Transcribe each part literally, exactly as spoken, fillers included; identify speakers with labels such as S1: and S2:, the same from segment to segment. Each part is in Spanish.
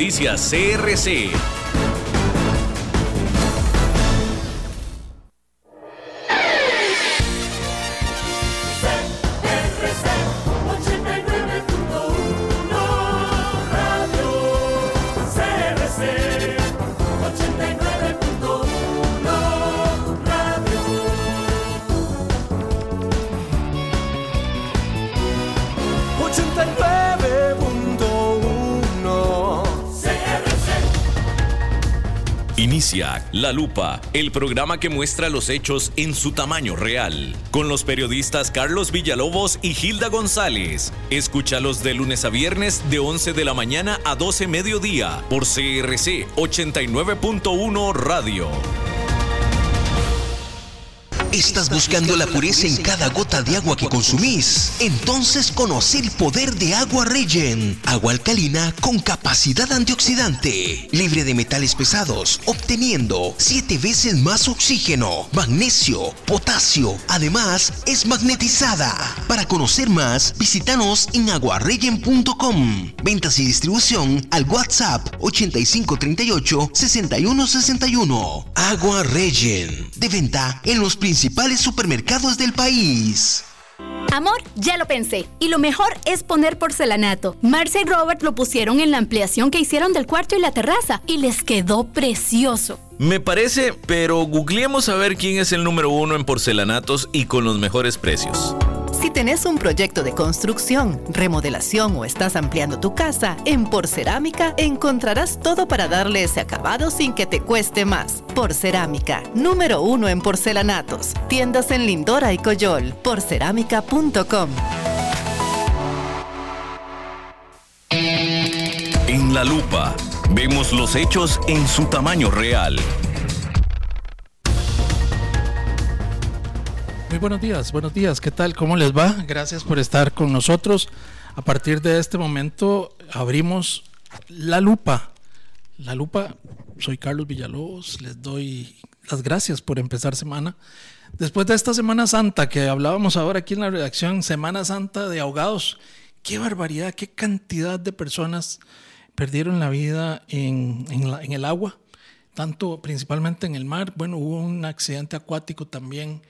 S1: Noticias C R C. Inicia La Lupa, el programa que muestra los hechos en su tamaño real, con los periodistas Carlos Villalobos y Hilda González. Escúchalos de lunes a viernes de once de la mañana a doce mediodía por C R C ochenta y nueve punto uno Radio.
S2: ¿Estás buscando la pureza en cada gota de agua que consumís? Entonces conoce el poder de Agua Regen. Agua alcalina con capacidad antioxidante, libre de metales pesados, obteniendo siete veces más oxígeno, magnesio, potasio. Además, es magnetizada. Para conocer más, visítanos en aguaregen punto com. Ventas y distribución al WhatsApp ochenta y cinco treinta y ocho sesenta y uno sesenta y uno. Agua Regen, de venta en los principales supermercados del país.
S3: Amor, ya lo pensé. Y lo mejor es poner porcelanato. Marcia y Robert lo pusieron en la ampliación que hicieron del cuarto y la terraza y les quedó precioso.
S4: Me parece, pero googleemos a ver quién es el número uno en porcelanatos y con los mejores precios.
S5: Si tenés un proyecto de construcción, remodelación o estás ampliando tu casa, en Porcerámica encontrarás todo para darle ese acabado sin que te cueste más. Porcerámica, número uno en porcelanatos. Tiendas en Lindora y Coyol. porcerámica punto com.
S1: En La Lupa, vemos los hechos en su tamaño real.
S6: Muy buenos días, buenos días, ¿qué tal? ¿Cómo les va? Gracias por estar con nosotros. A partir de este momento abrimos La Lupa. La Lupa, soy Carlos Villalobos, les doy las gracias por empezar semana. Después de esta Semana Santa que hablábamos ahora aquí en la redacción, Semana Santa de ahogados, qué barbaridad, qué cantidad de personas perdieron la vida en, en, la, en el agua, tanto principalmente en el mar. Bueno, hubo un accidente acuático también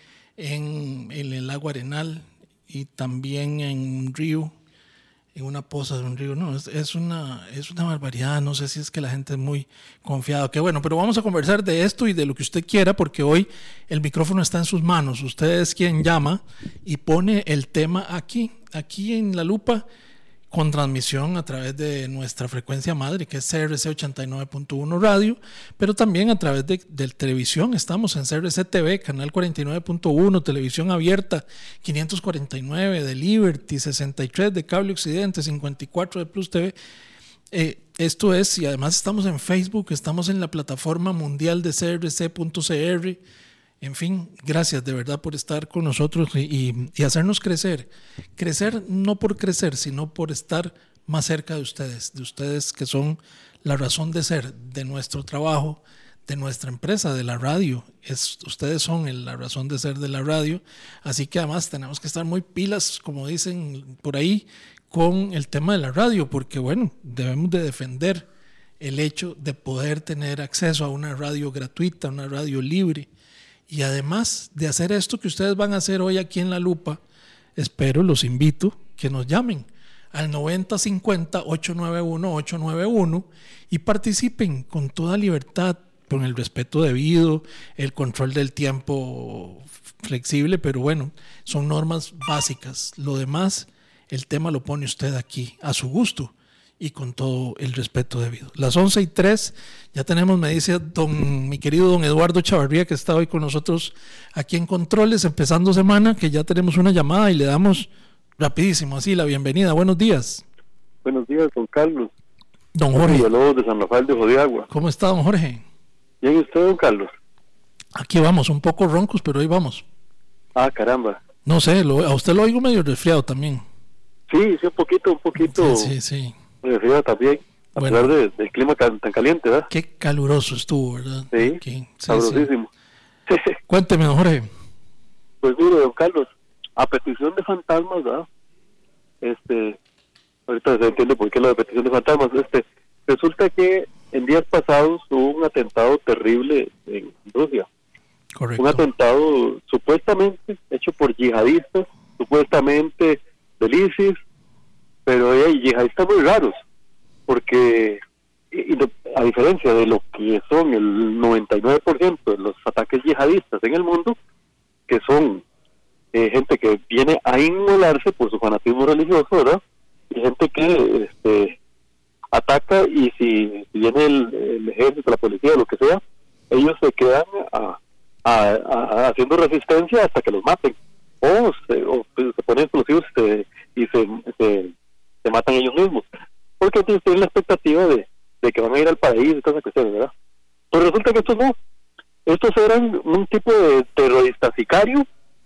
S6: En, en el lago Arenal y también en un río, en una poza de un río. No, es, es, una, es una barbaridad. No sé si es que la gente es muy confiada. Que bueno, pero vamos a conversar de esto y de lo que usted quiera, porque hoy el micrófono está en sus manos. Usted es quien llama y pone el tema aquí, aquí en La Lupa, con transmisión a través de nuestra frecuencia madre, que es C R C ochenta y nueve punto uno Radio, pero también a través de, de televisión. Estamos en C R C T V, canal cuarenta y nueve punto uno, televisión abierta, quinientos cuarenta y nueve de Liberty, sesenta y tres de Cable Occidente, cincuenta y cuatro de Plus T V. Eh, esto es, y además estamos en Facebook, estamos en la plataforma mundial de C R C punto C R. En fin, gracias de verdad por estar con nosotros y, y, y hacernos crecer. Crecer no por crecer, sino por estar más cerca de ustedes, de ustedes que son la razón de ser de nuestro trabajo, de nuestra empresa, de la radio. Es, ustedes son el, la razón de ser de la radio. Así que además tenemos que estar muy pilas, como dicen por ahí, con el tema de la radio, porque bueno, debemos de defender el hecho de poder tener acceso a una radio gratuita, una radio libre. Y además de hacer esto que ustedes van a hacer hoy aquí en La Lupa, espero, los invito que nos llamen al noventa cincuenta ocho nueve uno ocho nueve uno y participen con toda libertad, con el respeto debido, el control del tiempo flexible, pero bueno, son normas básicas. Lo demás, el tema lo pone usted aquí, a su gusto y con todo el respeto debido. Las once y tres, ya tenemos, me dice don, mi querido don Eduardo Chavarría, que está hoy con nosotros aquí en Controles, empezando semana, que ya tenemos una llamada y le damos rapidísimo así la bienvenida. Buenos días.
S7: Buenos días, don Carlos.
S6: Don Jorge.
S7: Villalobos de San Rafael de Jodiagua.
S6: ¿Cómo está, don Jorge?
S7: Bien, ¿y usted, don Carlos?
S6: Aquí vamos, un poco roncos, pero ahí vamos.
S7: Ah, caramba.
S6: No sé, lo, a usted lo oigo medio resfriado también.
S7: Sí, sí, un poquito, un poquito.
S6: Sí, sí, sí.
S7: Resfriado también, a
S6: bueno,
S7: pesar de, del clima tan, tan caliente, ¿verdad?
S6: Qué caluroso estuvo, ¿verdad?
S7: Sí,
S6: Aquí. Sí,
S7: sabrosísimo.
S6: Sí. Cuénteme, don Jorge.
S7: Pues mire, don Carlos, a petición de fantasmas, ¿verdad? Este, ahorita se entiende por qué lo de petición de fantasmas, este, resulta que en días pasados hubo un atentado terrible en Rusia.
S6: Correcto.
S7: Un atentado supuestamente hecho por yihadistas, supuestamente del ISIS, pero hay yihadistas muy raros, porque y, y lo, a diferencia de lo que son el noventa y nueve por ciento de los ataques yihadistas en el mundo, que son eh, gente que viene a inmolarse por su fanatismo religioso, ¿verdad? Y gente que este, ataca, y si, si viene el, el ejército, la policía, lo que sea, ellos se quedan a, a, a, haciendo resistencia hasta que los maten, o se, o se ponen explosivos se, y se, se, se matan ellos mismos, porque entonces tienen la expectativa de, de que van a ir al paraíso y todas esas cuestiones, ¿verdad? Pues resulta que estos no, estos eran un tipo de terrorista sicario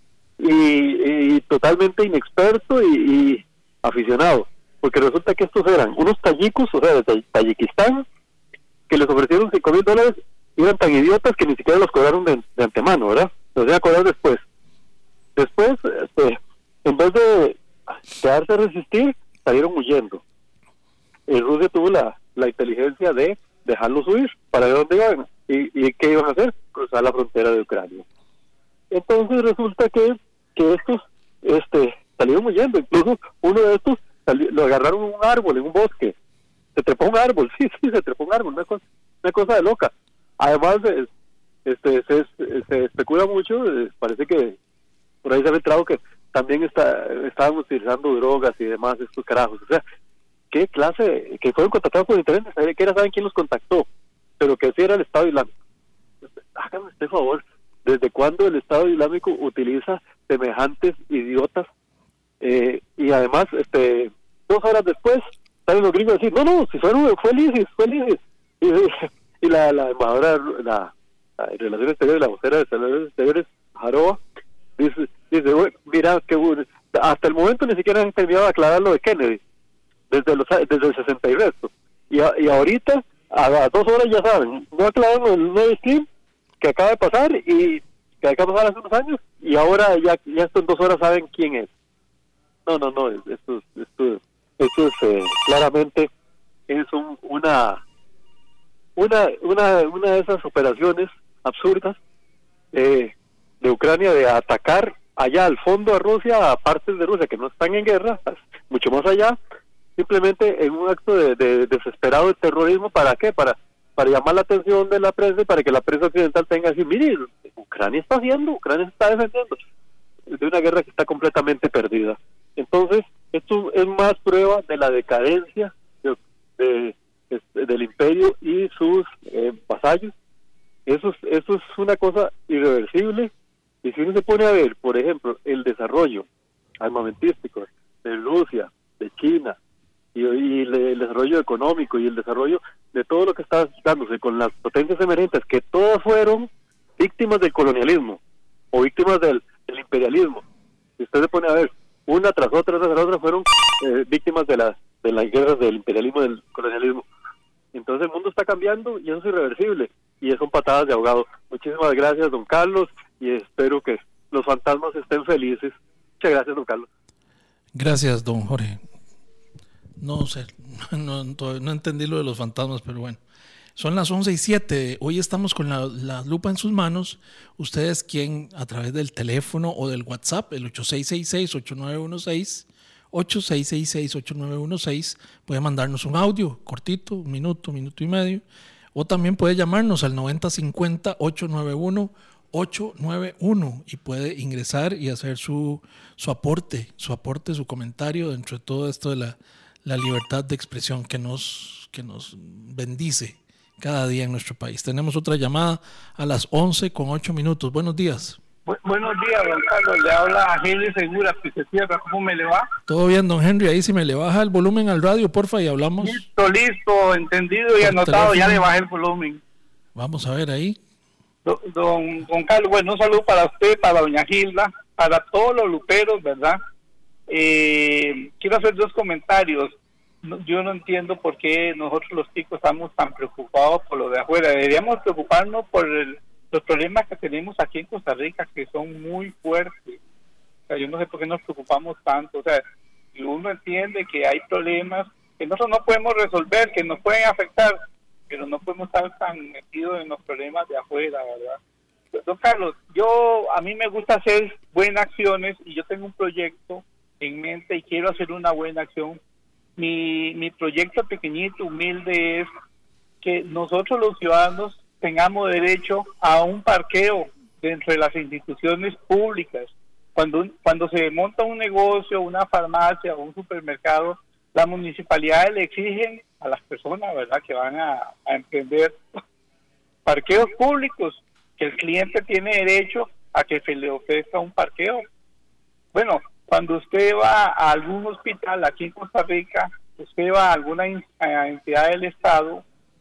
S7: y, y totalmente inexperto y, y aficionado, porque resulta que estos eran unos tayikos, o sea, de Tayikistán, que les ofrecieron cinco mil dólares, y eran tan idiotas que ni siquiera los cobraron de, de antemano, ¿verdad? Los iban a cobrar después. Después, este, en vez de quedarse a resistir, salieron huyendo. Y Rusia tuvo la, la inteligencia de dejarlos huir. ¿Para dónde iban? ¿Y, y qué iban a hacer? Cruzar la frontera de Ucrania. Entonces resulta que, que estos este, salieron huyendo. Incluso uno de estos salió, lo agarraron en un árbol, en un bosque. Se trepó un árbol, sí, sí, se trepó un árbol, una cosa, una cosa de loca. Además, este, se, se especula mucho, parece que por ahí se ha entrado que también está, estaban utilizando drogas y demás, estos carajos. O sea, ¿qué clase? Que fueron contactados por internet, que era, saben quién los contactó, pero que sí era el Estado Islámico. Háganme este favor, ¿desde cuándo el Estado Islámico utiliza semejantes idiotas? Eh, y además, este, dos horas después, salen los gringos a decir, no, no, si fueron, fue el ISIS, fue el ISIS. Y, y la, la embajadora, la, la Relaciones Exteriores, la vocera de Relaciones Exteriores, Jaroa, dice, dice bueno, mira, que hasta el momento ni siquiera han terminado de aclarar lo de Kennedy, desde los desde el sesenta y resto. Y, a, y ahorita, a, a dos horas ya saben, no aclararon el nuevo stream que acaba de pasar y que acaba de pasar hace unos años, y ahora ya, ya esto en dos horas saben quién es. No, no, no, esto, esto, esto es eh, claramente es un, una una una una de esas operaciones absurdas eh, de Ucrania de atacar allá al fondo a Rusia, a partes de Rusia que no están en guerra, mucho más allá, simplemente en un acto de, de desesperado de terrorismo. ¿Para qué? Para para llamar la atención de la prensa y para que la prensa occidental tenga que decir, mire, Ucrania está haciendo, Ucrania se está defendiendo de una guerra que está completamente perdida. Entonces, esto es más prueba de la decadencia de, de, de, del imperio y sus eh, vasallos. Eso es, eso es una cosa irreversible. Y si uno se pone a ver, por ejemplo, el desarrollo armamentístico de Rusia, de China, y, y el, el desarrollo económico y el desarrollo de todo lo que está dándose con las potencias emergentes, que todas fueron víctimas del colonialismo o víctimas del, del imperialismo. Si usted se pone a ver, una tras otra, tras otra, fueron eh, víctimas de las de las guerras del imperialismo y del colonialismo. Entonces el mundo está cambiando y eso es irreversible, y son patadas de ahogado. Muchísimas gracias, don Carlos, y espero que los fantasmas estén felices. Muchas gracias, don Carlos.
S6: Gracias, don Jorge. No sé, no, no, no entendí lo de los fantasmas, pero bueno. Son las once y siete. Hoy estamos con la, la lupa en sus manos. Ustedes, quien a través del teléfono o del WhatsApp, el ocho seis seis seis, ocho nueve uno seis, ocho seis seis seis, ocho nueve uno seis, puede mandarnos un audio cortito, un minuto, minuto y medio, o también puede llamarnos al noventa cincuenta, ocho nueve uno, ocho nueve uno y puede ingresar y hacer su, su aporte, su aporte, su comentario dentro de todo esto de la, la libertad de expresión que nos, que nos bendice cada día en nuestro país. Tenemos otra llamada a las once con ocho minutos. Buenos días.
S8: Bu- buenos días, don Carlos. Le habla a Henry Segura, Pizzería. ¿Cómo me le va?
S6: Todo bien, don Henry. Ahí si me le baja el volumen al radio, porfa, y hablamos.
S8: Listo, listo, entendido y anotado. Ya le bajé el volumen.
S6: Vamos a ver ahí.
S8: Don, don, don Carlos, bueno, un saludo para usted, para doña Gilda, para todos los luperos, ¿verdad? Eh, quiero hacer dos comentarios. Yo no entiendo por qué nosotros los chicos estamos tan preocupados por lo de afuera. Deberíamos preocuparnos por el, los problemas que tenemos aquí en Costa Rica, que son muy fuertes. O sea, yo no sé por qué nos preocupamos tanto. O sea, uno entiende que hay problemas que nosotros no podemos resolver, que nos pueden afectar, pero no podemos estar tan metidos en los problemas de afuera, ¿verdad? Don Carlos, yo, a mí me gusta hacer buenas acciones y yo tengo un proyecto en mente y quiero hacer una buena acción. Mi, mi proyecto pequeñito, humilde, es que nosotros los ciudadanos tengamos derecho a un parqueo dentro de las instituciones públicas. Cuando, cuando se monta un negocio, una farmacia o un supermercado, las municipalidades le exigen a las personas, ¿verdad?, que van a, a emprender parqueos públicos, que el cliente tiene derecho a que se le ofrezca un parqueo. Bueno, cuando usted va a algún hospital aquí en Costa Rica, usted va a alguna in, a entidad del Estado,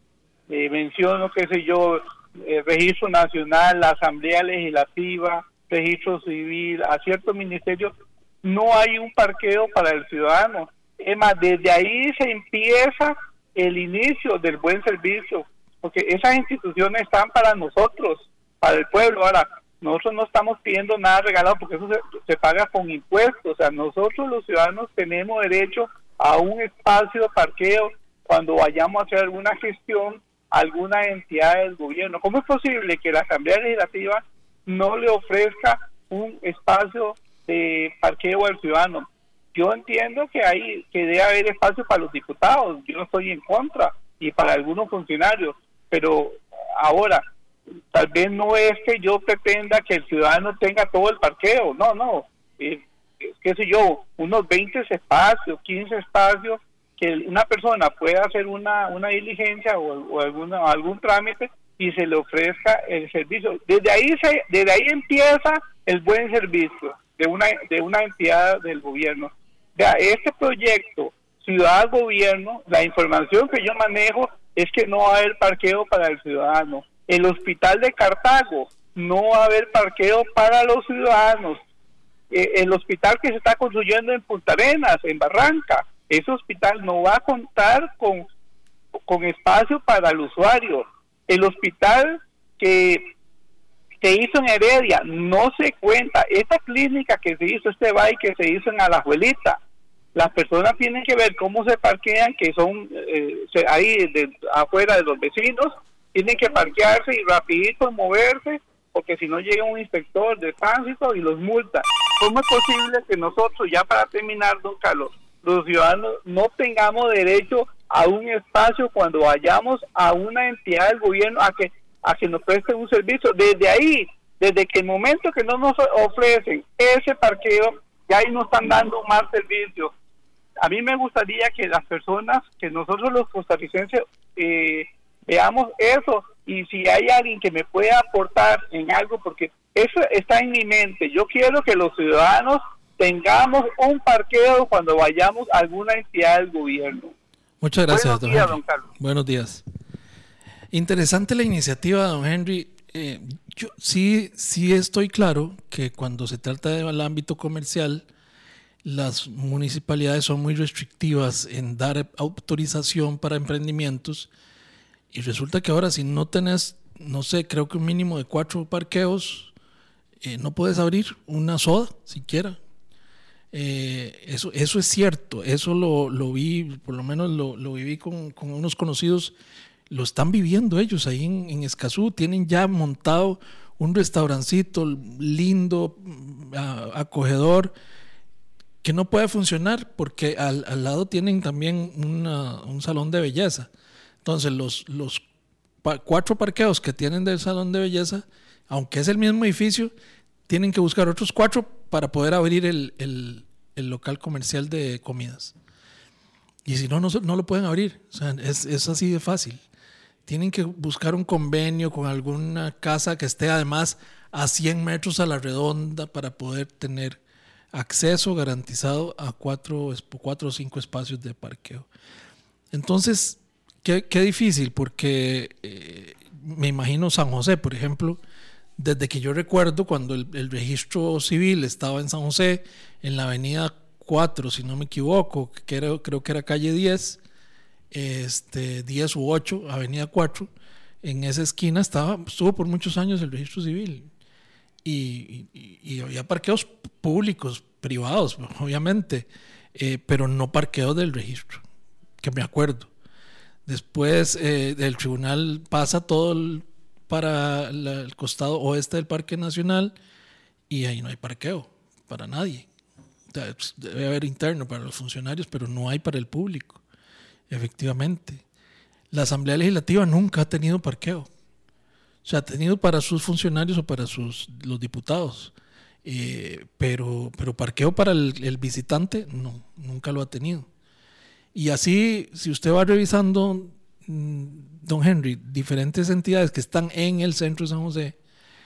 S8: eh, menciono, qué sé yo, eh, Registro Nacional, la Asamblea Legislativa, Registro Civil, a ciertos ministerios, no hay un parqueo para el ciudadano. Es más, desde ahí se empieza el inicio del buen servicio, porque esas instituciones están para nosotros, para el pueblo. Ahora, nosotros no estamos pidiendo nada regalado porque eso se, se paga con impuestos. O sea, nosotros los ciudadanos tenemos derecho a un espacio de parqueo cuando vayamos a hacer alguna gestión a alguna entidad del gobierno. ¿Cómo es posible que la Asamblea Legislativa no le ofrezca un espacio de parqueo al ciudadano? Yo entiendo que hay que debe haber espacio para los diputados, yo no estoy en contra, y para algunos funcionarios, pero ahora, tal vez no es que yo pretenda que el ciudadano tenga todo el parqueo, no, no, eh, qué sé yo, unos veinte espacios, quince espacios, que una persona pueda hacer una una diligencia o, o alguna algún trámite y se le ofrezca el servicio. Desde ahí se, desde ahí empieza el buen servicio de una de una entidad del gobierno. Vea, este proyecto Ciudad-Gobierno, la información que yo manejo es que no va a haber parqueo para el ciudadano. El hospital de Cartago, no va a haber parqueo para los ciudadanos. Eh, el hospital que se está construyendo en Punta Arenas, en Barranca, ese hospital no va a contar con, con espacio para el usuario. El hospital que se hizo en Heredia no se cuenta. Esta clínica que se hizo, este baile que se hizo en Alajuelita, las personas tienen que ver cómo se parquean, que son eh, ahí de, afuera de los vecinos, tienen que parquearse y rapidito moverse, porque si no llega un inspector de tránsito y los multa. ¿Cómo es posible que nosotros, ya para terminar, don Carlos, los ciudadanos no tengamos derecho a un espacio cuando vayamos a una entidad del gobierno a que a que nos presten un servicio? Desde ahí, desde que el momento que no nos ofrecen ese parqueo, ya ahí nos están dando más servicios. A mí me gustaría que las personas, que nosotros los costarricenses, eh, veamos eso, y si hay alguien que me pueda aportar en algo, porque eso está en mi mente. Yo quiero que los ciudadanos tengamos un parqueo cuando vayamos a alguna entidad del gobierno.
S6: Muchas gracias,
S8: Buenos
S6: don
S8: días,
S6: Henry.
S8: don Carlos.
S6: Buenos días. Interesante la iniciativa, don Henry. Eh, yo sí, sí estoy claro que cuando se trata del ámbito comercial, las municipalidades son muy restrictivas en dar autorización para emprendimientos, y resulta que ahora si no tenés, no sé, creo que un mínimo de cuatro parqueos, eh, no puedes abrir una soda siquiera. Eh, eso, eso es cierto, eso lo, lo vi, por lo menos lo, lo viví con, con unos conocidos, lo están viviendo ellos ahí en, en Escazú. Tienen ya montado un restaurancito lindo, acogedor, que no puede funcionar porque al, al lado tienen también una, un salón de belleza. Entonces los, los pa, cuatro parqueos que tienen del salón de belleza, aunque es el mismo edificio, tienen que buscar otros cuatro para poder abrir el, el, el local comercial de comidas. Y si no, no, no lo pueden abrir. O sea, es, es así de fácil. Tienen que buscar un convenio con alguna casa que esté además a cien metros a la redonda para poder tener acceso garantizado a cuatro, cuatro o cinco espacios de parqueo. Entonces, qué, qué difícil, porque eh, me imagino San José, por ejemplo, desde que yo recuerdo cuando el, el registro civil estaba en San José, en la avenida cuatro, si no me equivoco, que era, creo que era calle diez, este, diez u ocho, avenida cuatro, en esa esquina estaba, estuvo por muchos años el registro civil. Y, y, y había parqueos públicos, privados, obviamente, eh, pero no parqueos del registro, que me acuerdo. Después eh, el tribunal pasa todo el, para la, el costado oeste del Parque Nacional y ahí no hay parqueo para nadie. O sea, debe haber interno para los funcionarios, pero no hay para el público, efectivamente. La Asamblea Legislativa nunca ha tenido parqueo. O sea, ha tenido para sus funcionarios o para sus, los diputados. Eh, pero, pero parqueo para el, el visitante, no, nunca lo ha tenido. Y así, si usted va revisando, don Henry, diferentes entidades que están en el centro de San José,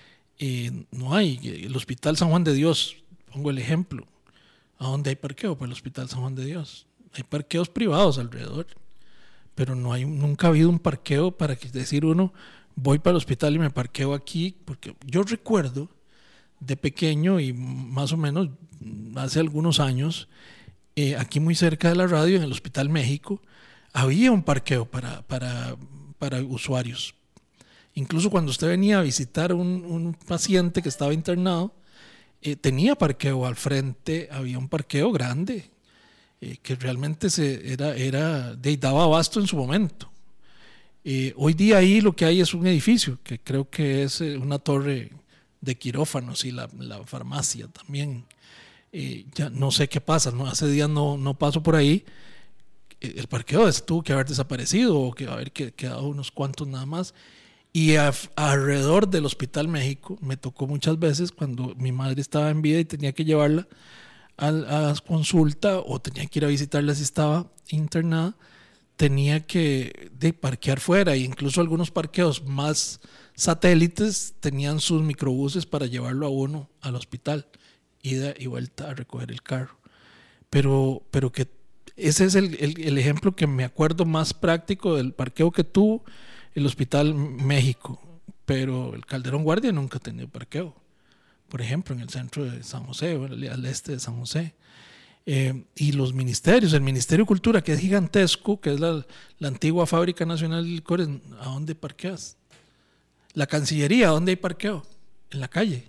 S6: eh, no hay. El Hospital San Juan de Dios, pongo el ejemplo. ¿A dónde hay parqueo para el Hospital San Juan de Dios? Hay parqueos privados alrededor, pero no hay, nunca ha habido un parqueo para que decir uno, voy para el hospital y me parqueo aquí, porque yo recuerdo de pequeño y más o menos hace algunos años, eh, aquí muy cerca de la radio, en el Hospital México, había un parqueo para, para, para usuarios. Incluso cuando usted venía a visitar un, un paciente que estaba internado, eh, tenía parqueo al frente, había un parqueo grande, eh, que realmente se, era, era, de, daba abasto en su momento. Eh, hoy día ahí lo que hay es un edificio, que creo que es eh, una torre de quirófanos y la, la farmacia también. Eh, ya no sé qué pasa, ¿no? Hace días no, no paso por ahí. Eh, el parqueo tuvo que haber desaparecido o que haber quedado unos cuantos nada más. Y a, alrededor del Hospital México me tocó muchas veces cuando mi madre estaba en vida y tenía que llevarla a, a la consulta o tenía que ir a visitarla si estaba internada, tenía que de parquear fuera, e incluso algunos parqueos más satélites tenían sus microbuses para llevarlo a uno al hospital, ida y vuelta a recoger el carro. Pero, pero que ese es el, el, el ejemplo que me acuerdo más práctico del parqueo que tuvo el Hospital México, pero el Calderón Guardia nunca ha tenido parqueo, por ejemplo, en el centro de San José, al este de San José. Eh, y los ministerios, el Ministerio de Cultura, que es gigantesco, que es la, la antigua Fábrica Nacional de Licores, ¿a dónde parqueas? La Cancillería, ¿a dónde hay parqueo? En la calle,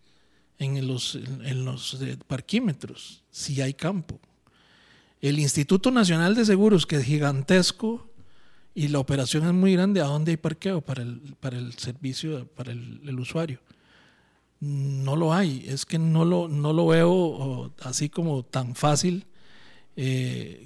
S6: en los, en, en los eh, parquímetros, si hay campo. El Instituto Nacional de Seguros, que es gigantesco y la operación es muy grande, ¿a dónde hay parqueo para el, para el servicio, para el, el usuario? No lo hay, es que no lo, no lo veo o, así como tan fácil. Eh,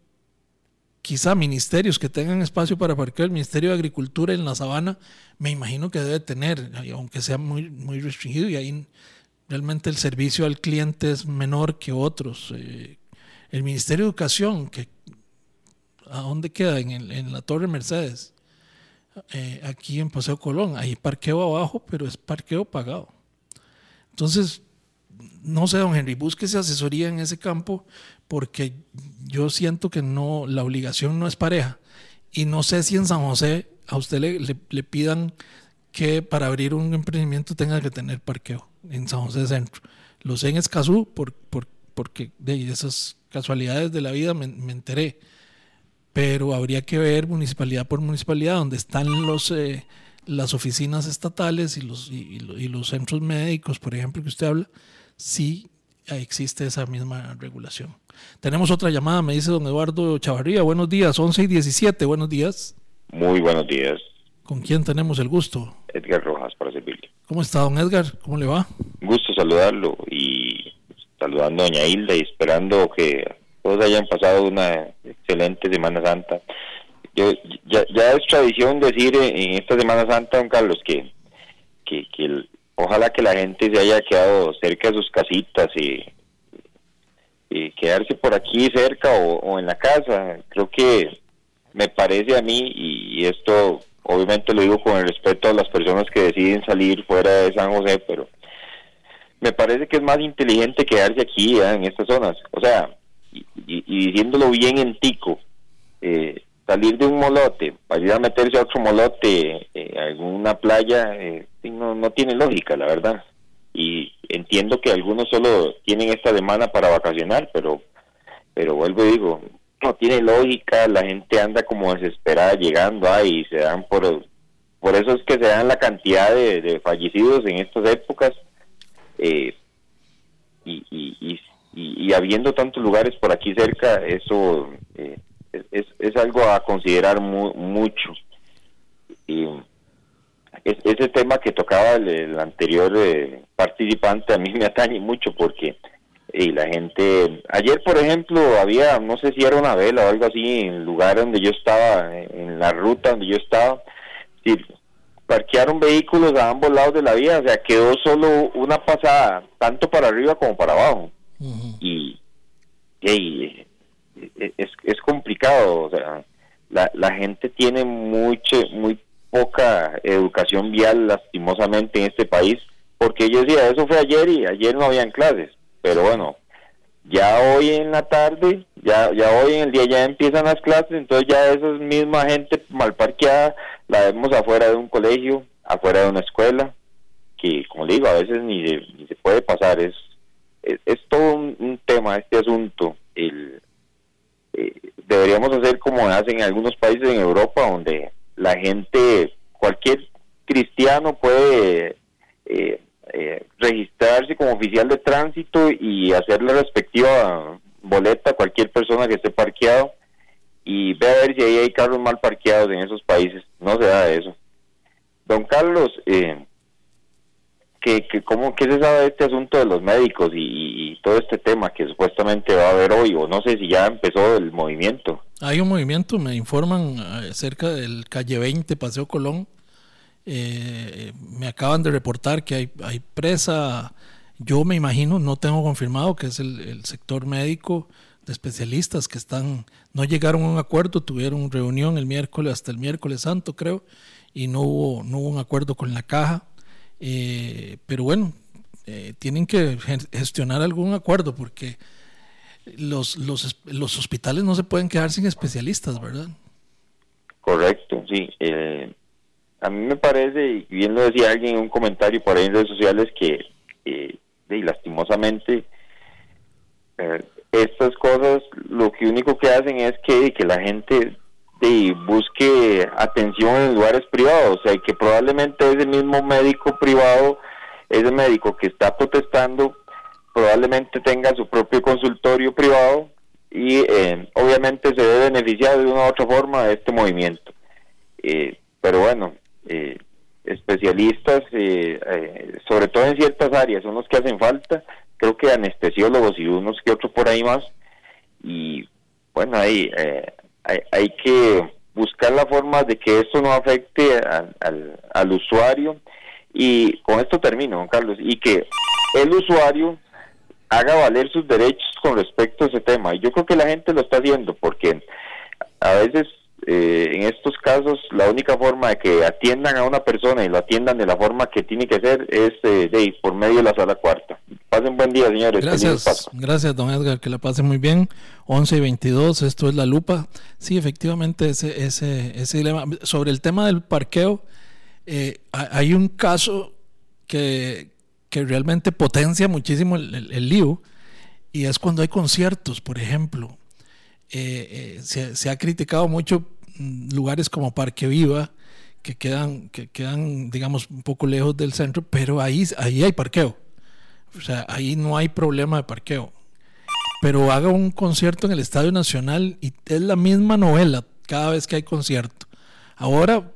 S6: quizá ministerios que tengan espacio para parqueo, el Ministerio de Agricultura en la Sabana, me imagino que debe tener, aunque sea muy, muy restringido, y ahí realmente el servicio al cliente es menor que otros. Eh, el Ministerio de Educación, que ¿a dónde queda? En, el, en la Torre Mercedes, eh, aquí en Paseo Colón, hay parqueo abajo, pero es parqueo pagado. Entonces, no sé, don Henry, búsquese asesoría en ese campo, porque yo siento que no, la obligación no es pareja. Y no sé si en San José a usted le, le, le pidan que para abrir un emprendimiento tenga que tener parqueo en San José Centro. Lo sé en Escazú por, por, porque de esas casualidades de la vida me, me enteré. Pero habría que ver municipalidad por municipalidad donde están los... Eh, las oficinas estatales y los, y, y los centros médicos, por ejemplo, que usted habla, sí existe esa misma regulación. Tenemos otra llamada, me dice don Eduardo Chavarría. Buenos días, once y diecisiete, buenos días.
S9: Muy buenos días.
S6: ¿Con quién tenemos el gusto?
S9: Edgar Rojas, para servirle.
S6: ¿Cómo está, don Edgar? ¿Cómo le va?
S9: Un gusto saludarlo y saludando a doña Hilda y esperando que todos hayan pasado una excelente Semana Santa. Yo, ya, ya es tradición decir en esta Semana Santa, don Carlos, que, que, que el, ojalá que la gente se haya quedado cerca de sus casitas y, y quedarse por aquí cerca o, o en la casa. Creo que me parece a mí, y, y esto obviamente lo digo con el respeto a las personas que deciden salir fuera de San José, pero me parece que es más inteligente quedarse aquí, ¿eh? En estas zonas. O sea, y, y, y diciéndolo bien en tico, eh, salir de un molote para ir a meterse a otro molote, eh, alguna playa, eh, no, no tiene lógica, la verdad. Y entiendo que algunos solo tienen esta semana para vacacionar, pero pero vuelvo y digo, no tiene lógica, la gente anda como desesperada llegando ahí, y se dan por por eso es que se dan la cantidad de, de fallecidos en estas épocas, eh, y, y, y, y, y habiendo tantos lugares por aquí cerca, eso... Eh, es, es algo a considerar mu, mucho. Y es, ese tema que tocaba el, el anterior eh, participante a mí me atañe mucho porque y la gente, ayer por ejemplo había, no sé si era una vela o algo así en el lugar donde yo estaba, en la ruta donde yo estaba, sí, parquearon vehículos a ambos lados de la vía, o sea, quedó solo una pasada, tanto para arriba como para abajo. Uh-huh. y, y es, es complicado, o sea, la, la gente tiene mucho, muy poca educación vial lastimosamente en este país, porque yo decía, eso fue ayer y ayer no habían clases, pero bueno, ya hoy en la tarde, ya ya hoy en el día ya empiezan las clases, entonces ya esa misma gente mal parqueada la vemos afuera de un colegio, afuera de una escuela, que como le digo, a veces ni, de, ni se puede pasar, es es, es todo un, un tema este asunto. El, eh, deberíamos hacer como hacen en algunos países en Europa, donde la gente, cualquier cristiano puede eh, eh, registrarse como oficial de tránsito y hacer la respectiva boleta a cualquier persona que esté parqueado, y ve a ver si ahí hay carros mal parqueados en esos países. No se da eso. Don Carlos, eh, ¿qué, qué, cómo, ¿qué se sabe de este asunto de los médicos y, y, y todo este tema que supuestamente va a haber hoy? O no sé si ya empezó el movimiento.
S6: Hay un movimiento, me informan, cerca del calle veinte, Paseo Colón. Eh, me acaban de reportar que hay, hay presa, yo me imagino, no tengo confirmado, que es el, el sector médico de especialistas que están, no llegaron a un acuerdo, tuvieron reunión el miércoles, hasta el miércoles santo creo, y no hubo, no hubo un acuerdo con la caja, eh, pero bueno, eh, tienen que gestionar algún acuerdo porque los, los, los hospitales no se pueden quedar sin especialistas, ¿verdad?
S9: Correcto, sí. Eh, a mí me parece, y bien lo decía alguien en un comentario por ahí en redes sociales, que eh, y lastimosamente eh, estas cosas lo que único que hacen es que, que la gente de, busque atención en lugares privados, o sea, que probablemente ese mismo médico privado, ese médico que está protestando, probablemente tenga su propio consultorio privado y eh, obviamente se ve beneficiado de una u otra forma de este movimiento. Eh, pero bueno, eh, especialistas, eh, eh, sobre todo en ciertas áreas, son los que hacen falta, creo que anestesiólogos y unos que otros por ahí más, y bueno, ahí eh, hay, hay que buscar la forma de que esto no afecte al, al, al usuario, y con esto termino, don Carlos, y que el usuario haga valer sus derechos con respecto a ese tema, y yo creo que la gente lo está haciendo, porque a veces eh, en estos casos la única forma de que atiendan a una persona y lo atiendan de la forma que tiene que ser es eh, de, por medio de la sala cuarta. Pasen buen día, señores.
S6: Gracias, gracias don Edgar, que la pasen muy bien. once y veintidós, esto es La Lupa. Sí, efectivamente, ese, ese, ese dilema. Sobre el tema del parqueo, eh, hay un caso que, que realmente potencia muchísimo el, el, el lío, y es cuando hay conciertos, por ejemplo. Eh, eh, se, se ha criticado mucho lugares como Parque Viva, que quedan, que quedan, digamos, un poco lejos del centro, pero ahí, ahí hay parqueo. O sea, ahí no hay problema de parqueo. Pero haga un concierto en el Estadio Nacional y es la misma novela cada vez que hay concierto. Ahora,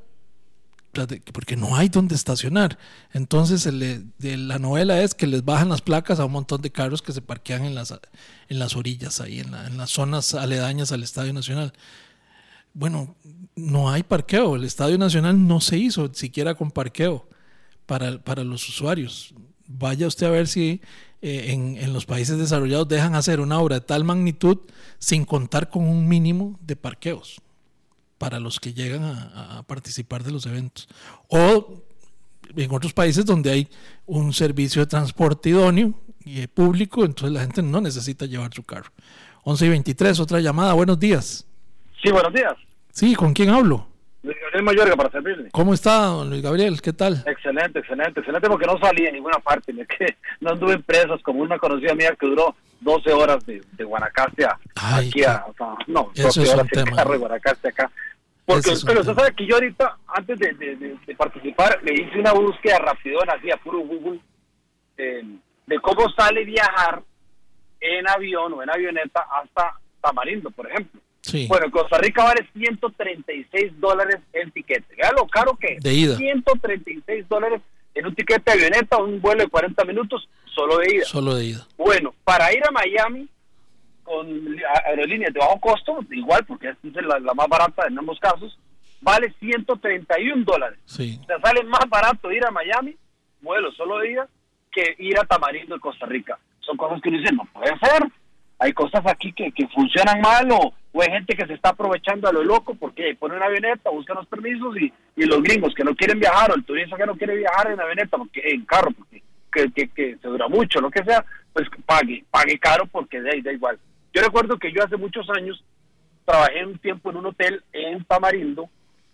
S6: porque no hay donde estacionar. Entonces, el, de la novela es que les bajan las placas a un montón de carros que se parquean en las, en las orillas, ahí en, la, en las zonas aledañas al Estadio Nacional. Bueno, no hay parqueo. El Estadio Nacional no se hizo siquiera con parqueo para, para los usuarios. Vaya usted a ver si eh, en, en los países desarrollados dejan hacer una obra de tal magnitud sin contar con un mínimo de parqueos para los que llegan a, a participar de los eventos. O en otros países donde hay un servicio de transporte idóneo y público, entonces la gente no necesita llevar su carro. once y veintitrés, otra llamada. Buenos días.
S10: Sí, buenos días.
S6: Sí, ¿con quién hablo?
S10: Luis Gabriel Mayorga, para servirle.
S6: ¿Cómo está, don Luis Gabriel? ¿Qué tal?
S10: Excelente, excelente, excelente, porque no salí en ninguna parte, me quedé, no anduve en presas como una conocida mía que duró doce horas de, de Guanacaste a Ay, aquí a, o sea, no, doce horas de carro de Guanacaste acá. Porque pero usted sabe que yo ahorita, antes de, de, de, de participar, le hice una búsqueda rapidona, así a puro Google, eh, de cómo sale viajar en avión o en avioneta hasta Tamarindo, por ejemplo.
S6: Sí.
S10: Bueno, en Costa Rica vale ciento treinta y seis dólares el tiquete. Vean lo caro que es.
S6: De ida.
S10: ciento treinta y seis dólares en un tiquete de avioneta, un vuelo de cuarenta minutos, solo de ida.
S6: Solo de ida.
S10: Bueno, para ir a Miami con aerolíneas de bajo costo, igual, porque es la, la más barata en ambos casos, vale ciento treinta y un dólares.
S6: Sí.
S10: O sea, sale más barato ir a Miami, vuelo solo de ida, que ir a Tamarindo de Costa Rica. Son cosas que uno dice, no puede ser. Hay cosas aquí que, que funcionan mal, o, o hay gente que se está aprovechando a lo loco porque pone una avioneta, buscan los permisos, y, y los gringos que no quieren viajar, o el turista que no quiere viajar en avioneta, porque en carro, porque que, que, que se dura mucho, lo que sea, pues pague, pague caro, porque da, da igual. Yo recuerdo que yo hace muchos años trabajé un tiempo en un hotel en Tamarindo,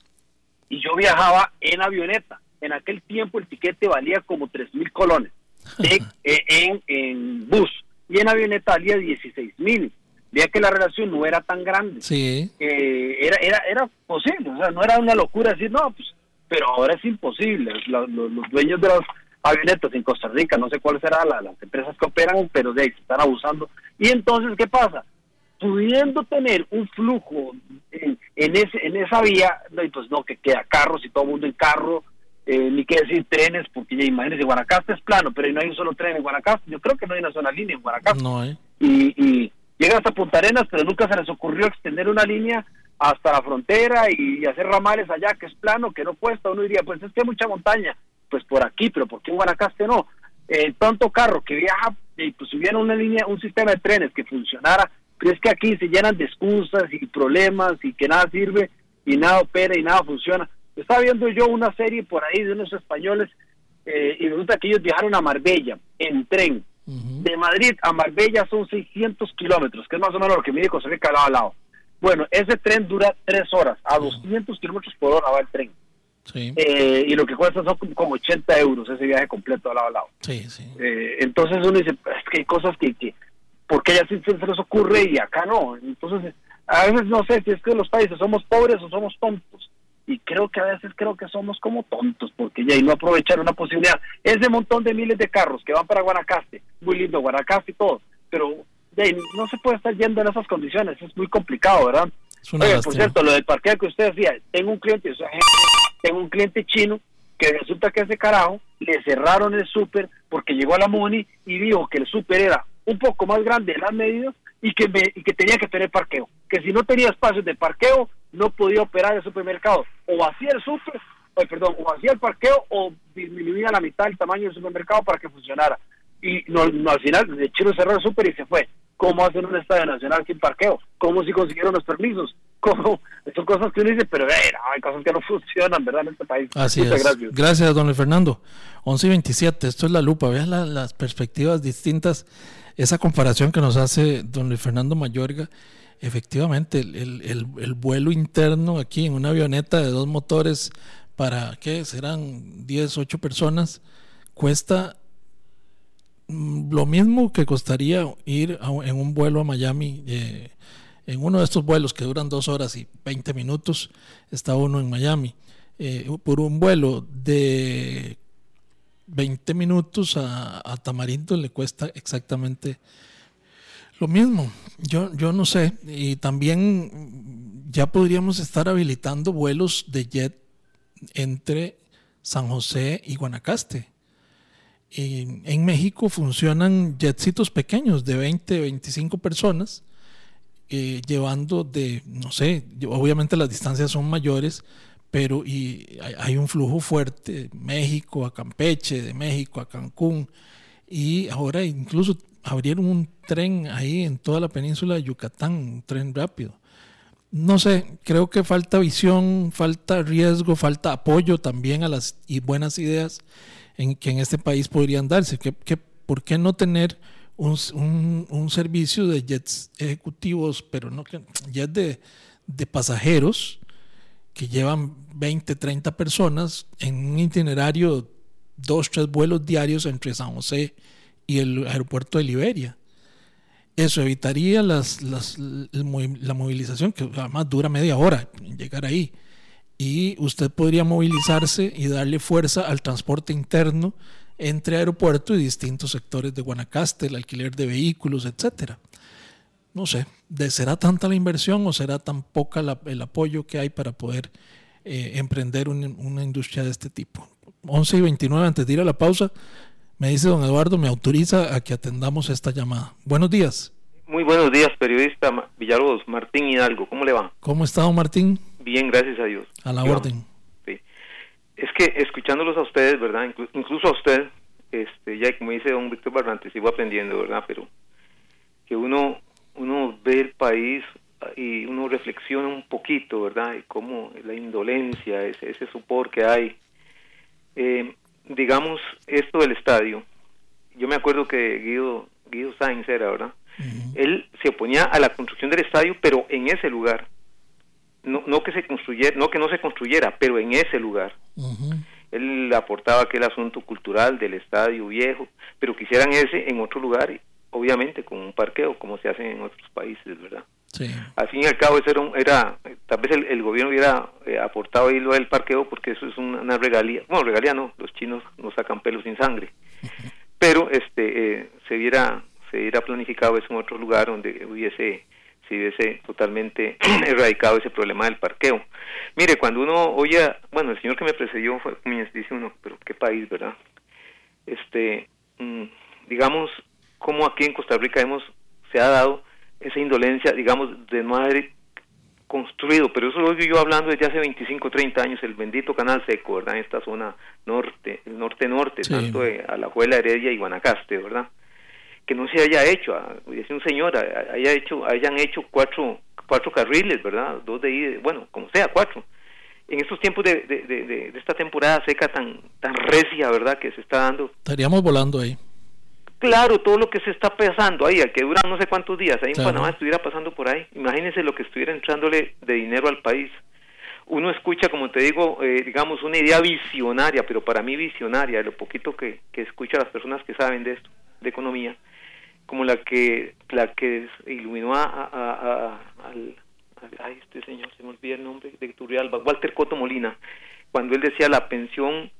S10: y yo viajaba en avioneta. En aquel tiempo el tiquete valía como tres mil colones de, en, en bus, y en avioneta valía dieciséis mil. Vea que la relación no era tan grande.
S6: Sí.
S10: Eh, era, era, era posible, o sea, no era una locura decir, no, pues, pero ahora es imposible. Los, los, los dueños de las avionetas en Costa Rica, no sé cuáles serán la, las empresas que operan, pero de ahí se están abusando. Y entonces, ¿qué pasa? Pudiendo tener un flujo en, en, ese, en esa vía, pues no, que queda carros y todo el mundo en carro, eh, ni que decir trenes, porque ya imagínense, Guanacaste es plano, pero no hay un solo tren en Guanacaste. Yo creo que no hay una sola línea en Guanacaste.
S6: No hay.
S10: Y, y llegan hasta Punta Arenas, pero nunca se les ocurrió extender una línea hasta la frontera y, y hacer ramales allá, que es plano, que no cuesta. Uno diría, pues es que hay mucha montaña, pues por aquí, pero ¿por qué en Guanacaste no? Eh, tanto carro que viaja, y pues si hubiera una línea, un sistema de trenes que funcionara, pero es que aquí se llenan de excusas y problemas y que nada sirve y nada opera y nada funciona. Estaba viendo yo una serie por ahí de unos españoles, eh, y resulta que ellos viajaron a Marbella en tren. Uh-huh. De Madrid a Marbella son seiscientos kilómetros, que es más o menos lo que mide Costa Rica lado a lado. Bueno, ese tren dura tres horas, a uh-huh. doscientos kilómetros por hora va el tren.
S6: Sí.
S10: Eh, y lo que cuesta son como ochenta euros ese viaje completo de lado a lado.
S6: Sí, sí.
S10: Eh, entonces uno dice, es que hay cosas que, que porque ya sí se les ocurre y acá no. Entonces, a veces no sé si es que los países somos pobres o somos tontos. Y creo que a veces creo que somos como tontos, porque ya y no aprovechar una posibilidad. Ese montón de miles de carros que van para Guanacaste, muy lindo Guanacaste y todo, pero ya, no se puede estar yendo en esas condiciones, es muy complicado, ¿verdad? Oye, por cierto, lo del parqueo que usted decía, tengo un cliente, o sea, tengo un cliente chino que resulta que ese carajo le cerraron el súper porque llegó a la Muni y dijo que el súper era un poco más grande de las medidas y que me, y que tenía que tener parqueo, que si no tenía espacios de parqueo no podía operar el supermercado, o hacía el súper, o perdón, o hacía el parqueo o disminuía la mitad del tamaño del supermercado para que funcionara. Y no, no al final el chino cerró el súper y se fue. ¿Cómo hacen un estadio nacional sin parqueo? ¿Cómo si consiguieron los permisos? ¿Cómo? Son cosas que uno dice, pero eh, no, hay cosas que no funcionan, ¿verdad? En este país.
S6: Así Muchas es. Gracias. Gracias, don Luis Fernando. once y veintisiete, esto es La Lupa. Vean la, las perspectivas distintas. Esa comparación que nos hace don Luis Fernando Mayorga, efectivamente, el, el, el, el vuelo interno aquí en una avioneta de dos motores para, ¿qué? Serán diez, ocho personas, cuesta lo mismo que costaría ir a, en un vuelo a Miami. Eh, en uno de estos vuelos que duran dos horas y veinte minutos, está uno en Miami. Eh, por un vuelo de veinte minutos a, a Tamarindo le cuesta exactamente lo mismo. Yo, yo no sé. Y también ya podríamos estar habilitando vuelos de jet entre San José y Guanacaste. Y en México funcionan jetcitos pequeños de veinte, veinticinco personas, eh, llevando de, no sé, obviamente las distancias son mayores, pero y hay, hay un flujo fuerte de México a Campeche, de México a Cancún, y ahora incluso abrieron un tren ahí en toda la península de Yucatán, un tren rápido. No sé, creo que falta visión, falta riesgo, falta apoyo también a las y buenas ideas en que en este país podrían darse. ¿Qué, qué, ¿Por qué no tener un, un, un servicio de jets ejecutivos, pero no que jets de, de pasajeros que llevan veinte, treinta personas en un itinerario, dos, tres vuelos diarios entre San José y el aeropuerto de Liberia? Eso evitaría las, las, la movilización, que además dura media hora en llegar ahí. Y usted podría movilizarse y darle fuerza al transporte interno entre aeropuerto y distintos sectores de Guanacaste, el alquiler de vehículos, etcétera. no sé, de, ¿será tanta la inversión o será tan poca la, el apoyo que hay para poder eh, emprender un, una industria de este tipo? once y veintinueve, antes de ir a la pausa, me dice don Eduardo, me autoriza a que atendamos esta llamada. Buenos días.
S11: Muy buenos días, periodista Villalobos, Martín Hidalgo, ¿cómo le va?
S6: ¿Cómo está, don Martín?
S11: Bien, gracias a Dios.
S6: A la
S11: Digamos,
S6: orden.
S11: Sí. Es que escuchándolos a ustedes, ¿verdad? Inclu- incluso a usted, este, ya como dice don Víctor Barrantes, sigo aprendiendo, ¿verdad? Pero que uno, uno ve el país y uno reflexiona un poquito, ¿verdad? Y cómo la indolencia, ese, ese sopor que hay. Eh, digamos, esto del estadio, yo me acuerdo que Guido, Guido Sainz era, ¿verdad? Uh-huh. Él se oponía a la construcción del estadio, pero en ese lugar. No, no que se construyera, no que no se construyera, pero en ese lugar. Uh-huh. Él aportaba aquel asunto cultural del estadio viejo, pero quisieran ese en otro lugar, obviamente con un parqueo, como se hace en otros países, ¿verdad? Sí. Al fin y al cabo, eso era, un, era tal vez el, el gobierno hubiera eh, aportado ahí lo del parqueo, porque eso es una, una regalía. Bueno, regalía no, los chinos no sacan pelos sin sangre. Uh-huh. Pero este eh, se hubiera se hubiera planificado eso en otro lugar donde hubiese se hubiese totalmente erradicado ese problema del parqueo. Mire, cuando uno oye, bueno, el señor que me precedió fue, dice uno, pero qué país, ¿verdad? Este, mmm, digamos, como aquí en Costa Rica hemos se ha dado esa indolencia, digamos, de no haber construido, pero eso lo oigo yo hablando desde hace veinticinco, treinta años, el bendito Canal Seco, ¿verdad? En esta zona norte, el norte-norte, sí. Tanto de Alajuela, Heredia y Guanacaste, ¿verdad? Que no se haya hecho, dice un señor, haya hecho, hayan hecho cuatro cuatro carriles, ¿verdad? Dos de ida, bueno, como sea, cuatro. En estos tiempos de, de, de, de esta temporada seca tan tan recia, ¿verdad? Que se está dando.
S6: Estaríamos volando ahí.
S11: Claro, todo lo que se está pasando ahí, que dura no sé cuántos días, ahí claro. En Panamá estuviera pasando por ahí. Imagínense lo que estuviera entrándole de dinero al país. Uno escucha, como te digo, eh, digamos, una idea visionaria, pero para mí visionaria, de lo poquito que, que escucha a las personas que saben de esto, de economía, como la que la que iluminó a, a, a, a al, al, ay, este señor, se me olvida el nombre, de Turrialba, Walter Coto Molina, cuando él decía la pensión,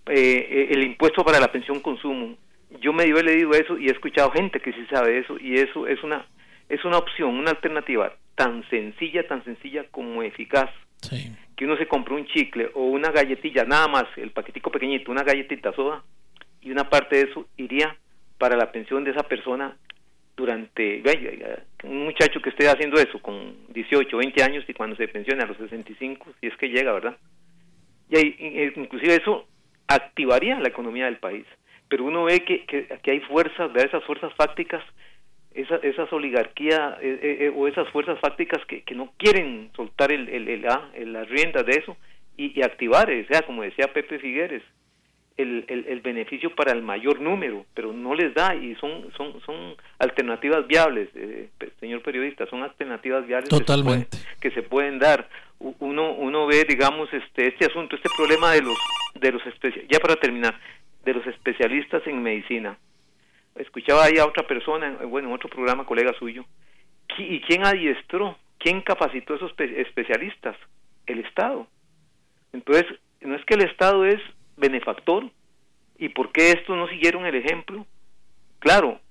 S11: eh, el impuesto para la pensión consumo. Yo medio he leído eso y he escuchado gente que sí sabe eso, y eso es una es una opción, una alternativa tan sencilla, tan sencilla como eficaz, sí. Que uno se compra un chicle o una galletilla, nada más, el paquetico pequeñito, una galletita soda, y una parte de eso iría para la pensión de esa persona durante, un muchacho que esté haciendo eso con dieciocho, veinte años, y cuando se pensione a los sesenta y cinco, si es que llega, ¿verdad? Y ahí, inclusive eso activaría la economía del país. Pero uno ve que, que, que hay fuerzas, de esas fuerzas fácticas, esa, esas oligarquías eh, eh, o esas fuerzas fácticas que, que no quieren soltar el, el, el, ah, el, las riendas de eso y, y activar, o sea, como decía Pepe Figueres, el, el, el beneficio para el mayor número, pero no les da, y son son son alternativas viables, eh, señor periodista, son alternativas viables. Totalmente. Que se pueden, que se pueden dar. Uno uno ve, digamos, este este asunto, este problema de los de los especialistas, ya para terminar, de los especialistas en medicina. Escuchaba ahí a otra persona, bueno, en otro programa, colega suyo, ¿y quién adiestró? ¿Quién capacitó a esos especialistas? El Estado. Entonces, no es que el Estado es benefactor, ¿y por qué estos no siguieron el ejemplo? Claro,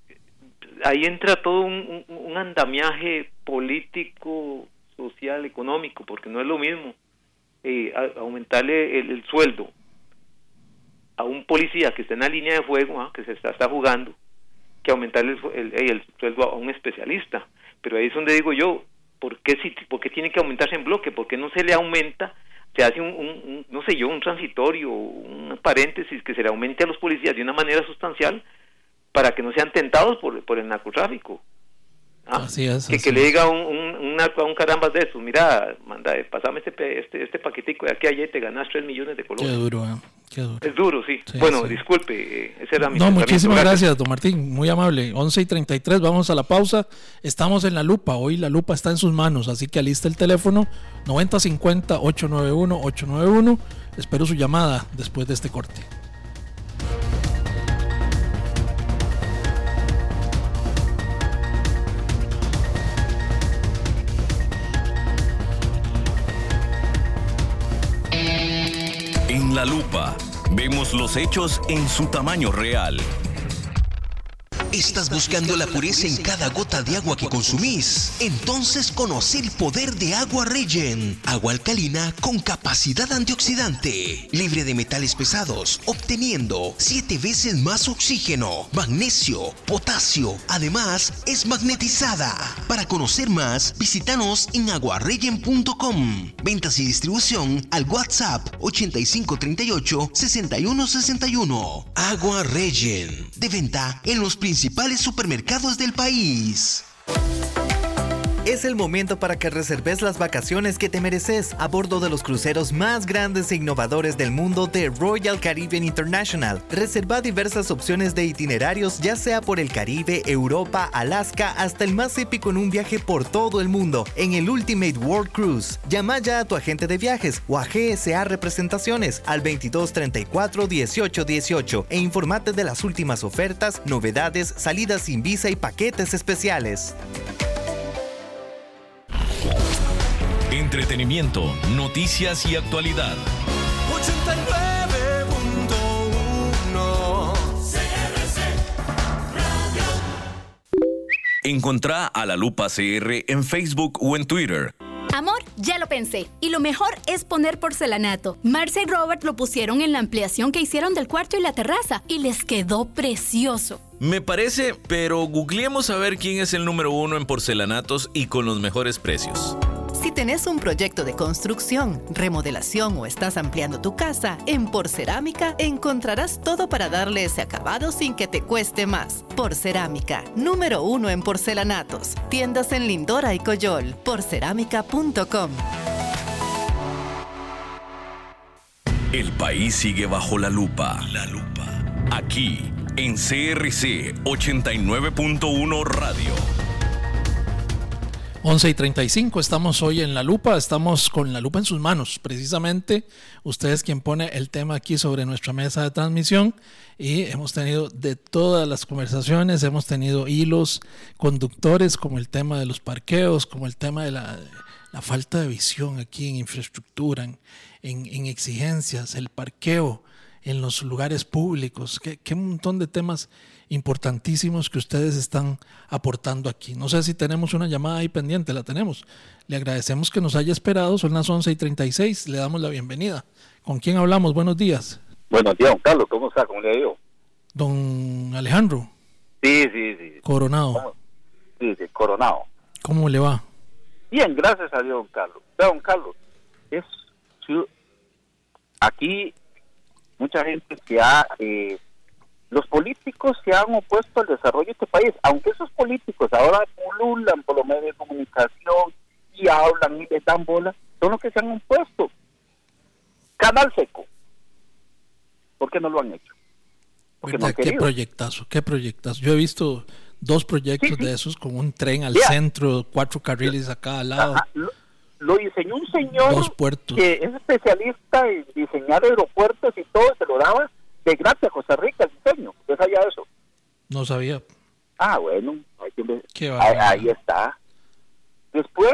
S11: ahí entra todo un, un, un andamiaje político, social, económico, porque no es lo mismo eh, aumentarle el, el sueldo a un policía que está en la línea de fuego, ¿ah? que se está, está jugando, que aumentarle el, el, el sueldo a un especialista. Pero ahí es donde digo yo, ¿por qué, si, ¿por qué tiene que aumentarse en bloque? ¿Por qué no se le aumenta, se hace un, un, un, no sé yo, un transitorio, un paréntesis que se le aumente a los policías de una manera sustancial para que no sean tentados por, por el narcotráfico? ¿Ah? Así es, que, así que le diga a un, un, un, a un carambas de esos, mira, manda, pasame este, este, este paquetico de aquí a allá y te ganas tres millones de colones. Qué duro, ¿eh? Qué duro. Es duro, sí. sí bueno, sí. Disculpe, eh, ese era mi
S6: No, muchísimas gracias. gracias, don Martín, muy amable. once y treinta y tres, vamos a la pausa. Estamos en La Lupa, hoy La Lupa está en sus manos, así que alista el teléfono noventa cincuenta, ocho nueve uno, ocho nueve uno. Espero su llamada después de este corte.
S1: En La Lupa vemos los hechos en su tamaño real.
S2: ¿Estás buscando la pureza en cada gota de agua que consumís? Entonces conoce el poder de Agua Regen. Agua alcalina con capacidad antioxidante, libre de metales pesados, obteniendo siete veces más oxígeno, magnesio, potasio. Además, es magnetizada. Para conocer más, visítanos en aguaregen punto com. Ventas y distribución al WhatsApp ochenta y cinco treinta y ocho sesenta y uno sesenta y uno. Agua Regen, de venta en los principales supermercados del país.
S12: Es el momento para que reserves las vacaciones que te mereces a bordo de los cruceros más grandes e innovadores del mundo de Royal Caribbean International. Reserva diversas opciones de itinerarios, ya sea por el Caribe, Europa, Alaska, hasta el más épico en un viaje por todo el mundo en el Ultimate World Cruise. Llama ya a tu agente de viajes o a G S A Representaciones al veintidós treinta y cuatro dieciocho dieciocho e informate de las últimas ofertas, novedades, salidas sin visa y paquetes especiales.
S1: Entretenimiento, noticias y actualidad.
S13: ochenta y nueve punto uno C R C Radio.
S1: Encontrá a La Lupa C R en Facebook o en Twitter.
S3: Amor, ya lo pensé. Y lo mejor es poner porcelanato. Marcia y Robert lo pusieron en la ampliación que hicieron del cuarto y la terraza y les quedó precioso.
S4: Me parece, pero googleemos a ver quién es el número uno en porcelanatos y con los mejores precios.
S5: Si tenés un proyecto de construcción, remodelación o estás ampliando tu casa, en Porcerámica encontrarás todo para darle ese acabado sin que te cueste más. Porcerámica, número uno en porcelanatos. Tiendas en Lindora y Coyol. porcerámica punto com.
S1: El país sigue bajo la lupa. La lupa. Aquí, en C R C ochenta y nueve punto uno Radio.
S6: once y treinta y cinco, estamos hoy en La Lupa, estamos con La Lupa en sus manos, precisamente usted es quien pone el tema aquí sobre nuestra mesa de transmisión y hemos tenido de todas las conversaciones, hemos tenido hilos conductores como el tema de los parqueos, como el tema de la, la falta de visión aquí en infraestructura, en, en, en exigencias, el parqueo en los lugares públicos, qué, qué montón de temas importantísimos que ustedes están aportando aquí. No sé si tenemos una llamada ahí pendiente, la tenemos. Le agradecemos que nos haya esperado, son las once y treinta y seis, le damos la bienvenida. ¿Con quién hablamos? Buenos días.
S14: Buenos días, don Carlos, ¿cómo está? ¿Cómo le digo?
S6: Don Alejandro.
S14: Sí, sí, sí.
S6: Coronado.
S14: ¿Cómo? Sí, sí, Coronado.
S6: ¿Cómo le va?
S14: Bien, gracias a Dios, don Carlos. Don Carlos, es aquí mucha gente que ha... Eh, los políticos se han opuesto al desarrollo de este país, aunque esos políticos ahora pululan por los medios de comunicación y hablan y les dan bola, son los que se han opuesto. Canal Seco, ¿por qué no lo han hecho? Porque no han
S6: qué
S14: querido.
S6: proyectazo, qué proyectazo. Yo he visto dos proyectos sí, sí. de esos con un tren al
S14: yeah.
S6: centro, cuatro carriles a cada lado.
S14: Ajá. Lo, lo diseñó un señor
S6: dos puertos.
S14: que es especialista en diseñar aeropuertos y todo, se lo daba de gratis a Costa Rica el diseño. ¿Usted sabía eso?
S6: No sabía.
S14: Ah, bueno, hay que...
S6: Qué
S14: ahí, ahí está. Después,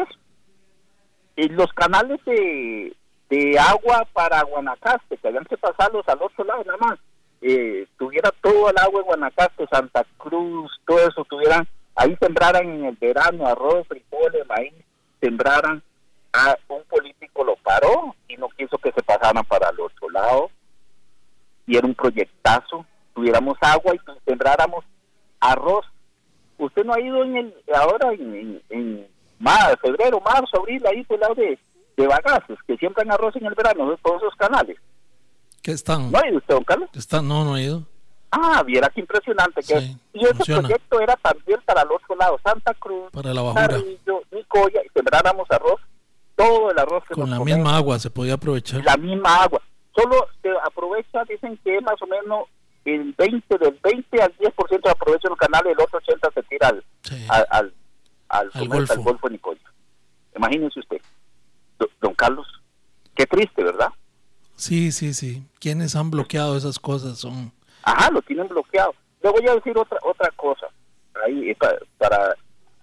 S14: en los canales de, de agua para Guanacaste, que habían que pasarlos al otro lado nada más, eh, tuviera todo el agua en Guanacaste, Santa Cruz, todo eso, tuvieran, ahí sembraran en el verano arroz, frijoles, maíz, sembraran, a un político lo paró y no quiso que se pasaran para el otro lado. Y era un proyectazo, tuviéramos agua y sembráramos arroz. Usted no ha ido en el ahora en, en, en mar, febrero, marzo, abril, ahí por el lado de, de Bagaces, que siembran arroz en el verano, de todos esos canales.
S6: ¿Qué están?
S14: ¿No ha ido usted, don Carlos?
S6: Están, no, no ha ido.
S14: Ah, viera qué impresionante que
S6: sí,
S14: es. Y ese
S6: funciona.
S14: proyecto era también para el otro lado, Santa Cruz,
S6: para la bajura,
S14: Carrillo, Nicoya, y sembráramos arroz, todo el arroz que
S6: con
S14: nos
S6: la
S14: comemos,
S6: misma agua se podía aprovechar.
S14: La misma agua. Solo se aprovecha, dicen que más o menos el veinte, del veinte al diez por ciento se aprovecha el canal, el otro ochenta por ciento se tira al,
S6: sí.
S14: al, al, al,
S6: al,
S14: golfo. al Golfo Nicoya. Imagínense usted, don, don Carlos, qué triste, ¿verdad?
S6: Sí, sí, sí. ¿Quiénes han bloqueado esas cosas? Son...
S14: Ajá, lo tienen bloqueado. Le voy a decir otra otra cosa. Ahí, para... para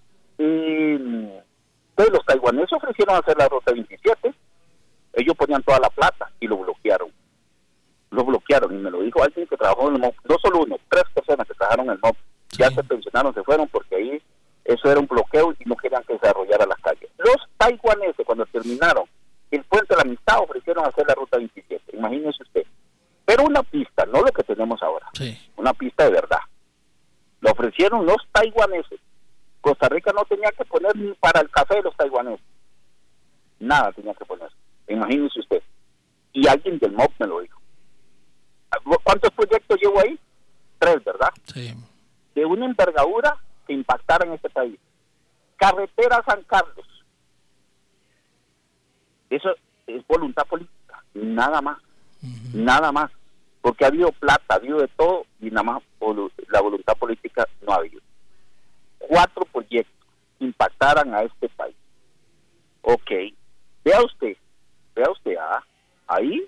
S14: eh, pues los taiwaneses ofrecieron hacer la ruta veintisiete. Ellos ponían toda la plata y lo bloquearon. Lo bloquearon y me lo dijo alguien que trabajó en el M O P. No solo uno, tres personas que trabajaron en el M O P. sí. Ya se pensionaron, se fueron porque ahí eso era un bloqueo y no querían que se desarrollara las calles. Los taiwaneses, cuando terminaron el Puente de la Amistad, ofrecieron hacer la Ruta veintisiete, imagínese usted. Pero una pista, no lo que tenemos ahora,
S6: sí.
S14: Una pista de verdad. Lo ofrecieron los taiwaneses. Costa Rica no tenía que poner ni para el café de los taiwaneses. Nada tenía que poner. Imagínese usted. Y alguien del M O B me lo dijo. ¿Cuántos proyectos llevo ahí? Tres, ¿verdad?
S6: Sí.
S14: De una envergadura que impactara en este país. Carretera San Carlos. Eso es voluntad política. Nada más. Uh-huh. Nada más. Porque ha habido plata, ha habido de todo y nada más la voluntad política no ha habido. Cuatro proyectos impactaran a este país. Ok. Vea usted. Vea usted. Ah, ahí.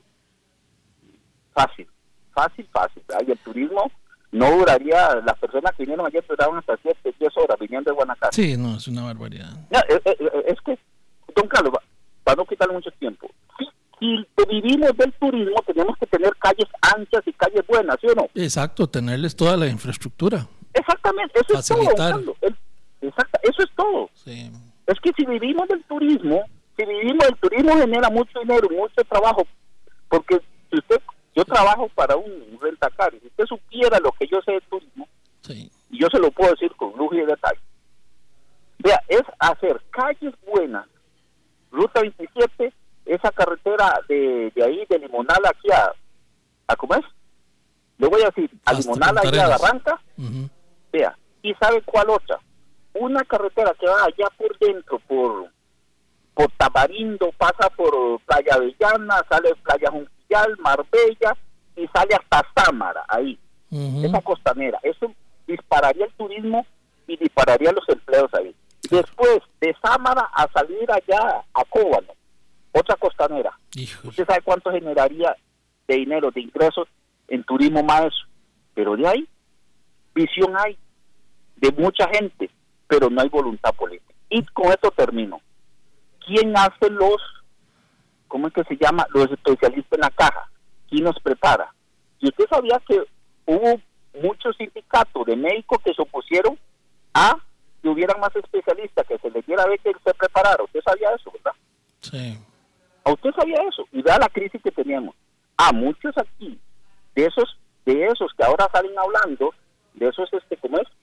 S14: Fácil. Fácil, fácil. Y el turismo no duraría, las personas que vinieron ayer duraban hasta siete, diez horas viniendo de Guanacaste.
S6: Sí, no, es una barbaridad.
S14: No, es, es, es que, don Carlos, para no quitarle mucho tiempo, si, si vivimos del turismo, tenemos que tener calles anchas y calles buenas, ¿sí o no?
S6: Exacto, tenerles toda la infraestructura.
S14: Exactamente, eso
S6: Facilitar.
S14: es todo, don Carlos. Es, exacto, eso es todo.
S6: Sí.
S14: Es que si vivimos del turismo, si vivimos del turismo genera mucho dinero, mucho trabajo, porque si usted... Yo trabajo para un rentacar. Si usted supiera lo que yo sé de turismo,
S6: sí.
S14: Y yo se lo puedo decir con lujo y detalle. Vea, es hacer calles buenas. Ruta veintisiete, esa carretera de, de ahí, de Limonal aquí a, a ¿cómo es? Le voy a decir, a
S6: Hasta
S14: Limonal aquí a Barranca.
S6: Uh-huh.
S14: Vea, ¿y sabe cuál otra? Una carretera que va allá por dentro, por, por Tamarindo, pasa por Playa Avellana, sale de Playa Junquillo, Marbella y sale hasta Sámara, ahí, uh-huh. Esa costanera. Eso dispararía el turismo y dispararía los empleos ahí. Después de Sámara a salir allá a Cóbano, otra costanera.
S6: Híjole.
S14: ¿Usted sabe cuánto generaría de dinero, de ingresos en turismo más eso? Pero de ahí, visión hay de mucha gente, pero no hay voluntad política. Y con esto termino. ¿Quién hace los ¿cómo es que se llama? Los especialistas en la caja. ¿Quién nos prepara? Y usted sabía que hubo muchos sindicatos de médicos que se opusieron a que hubieran más especialistas, que se les diera a ver que se preparara. Usted sabía eso, ¿verdad?
S6: Sí.
S14: ¿A usted sabía eso? Y vea la crisis que teníamos. A muchos aquí, de esos, de esos que ahora salen hablando, de esos, este, ¿cómo es?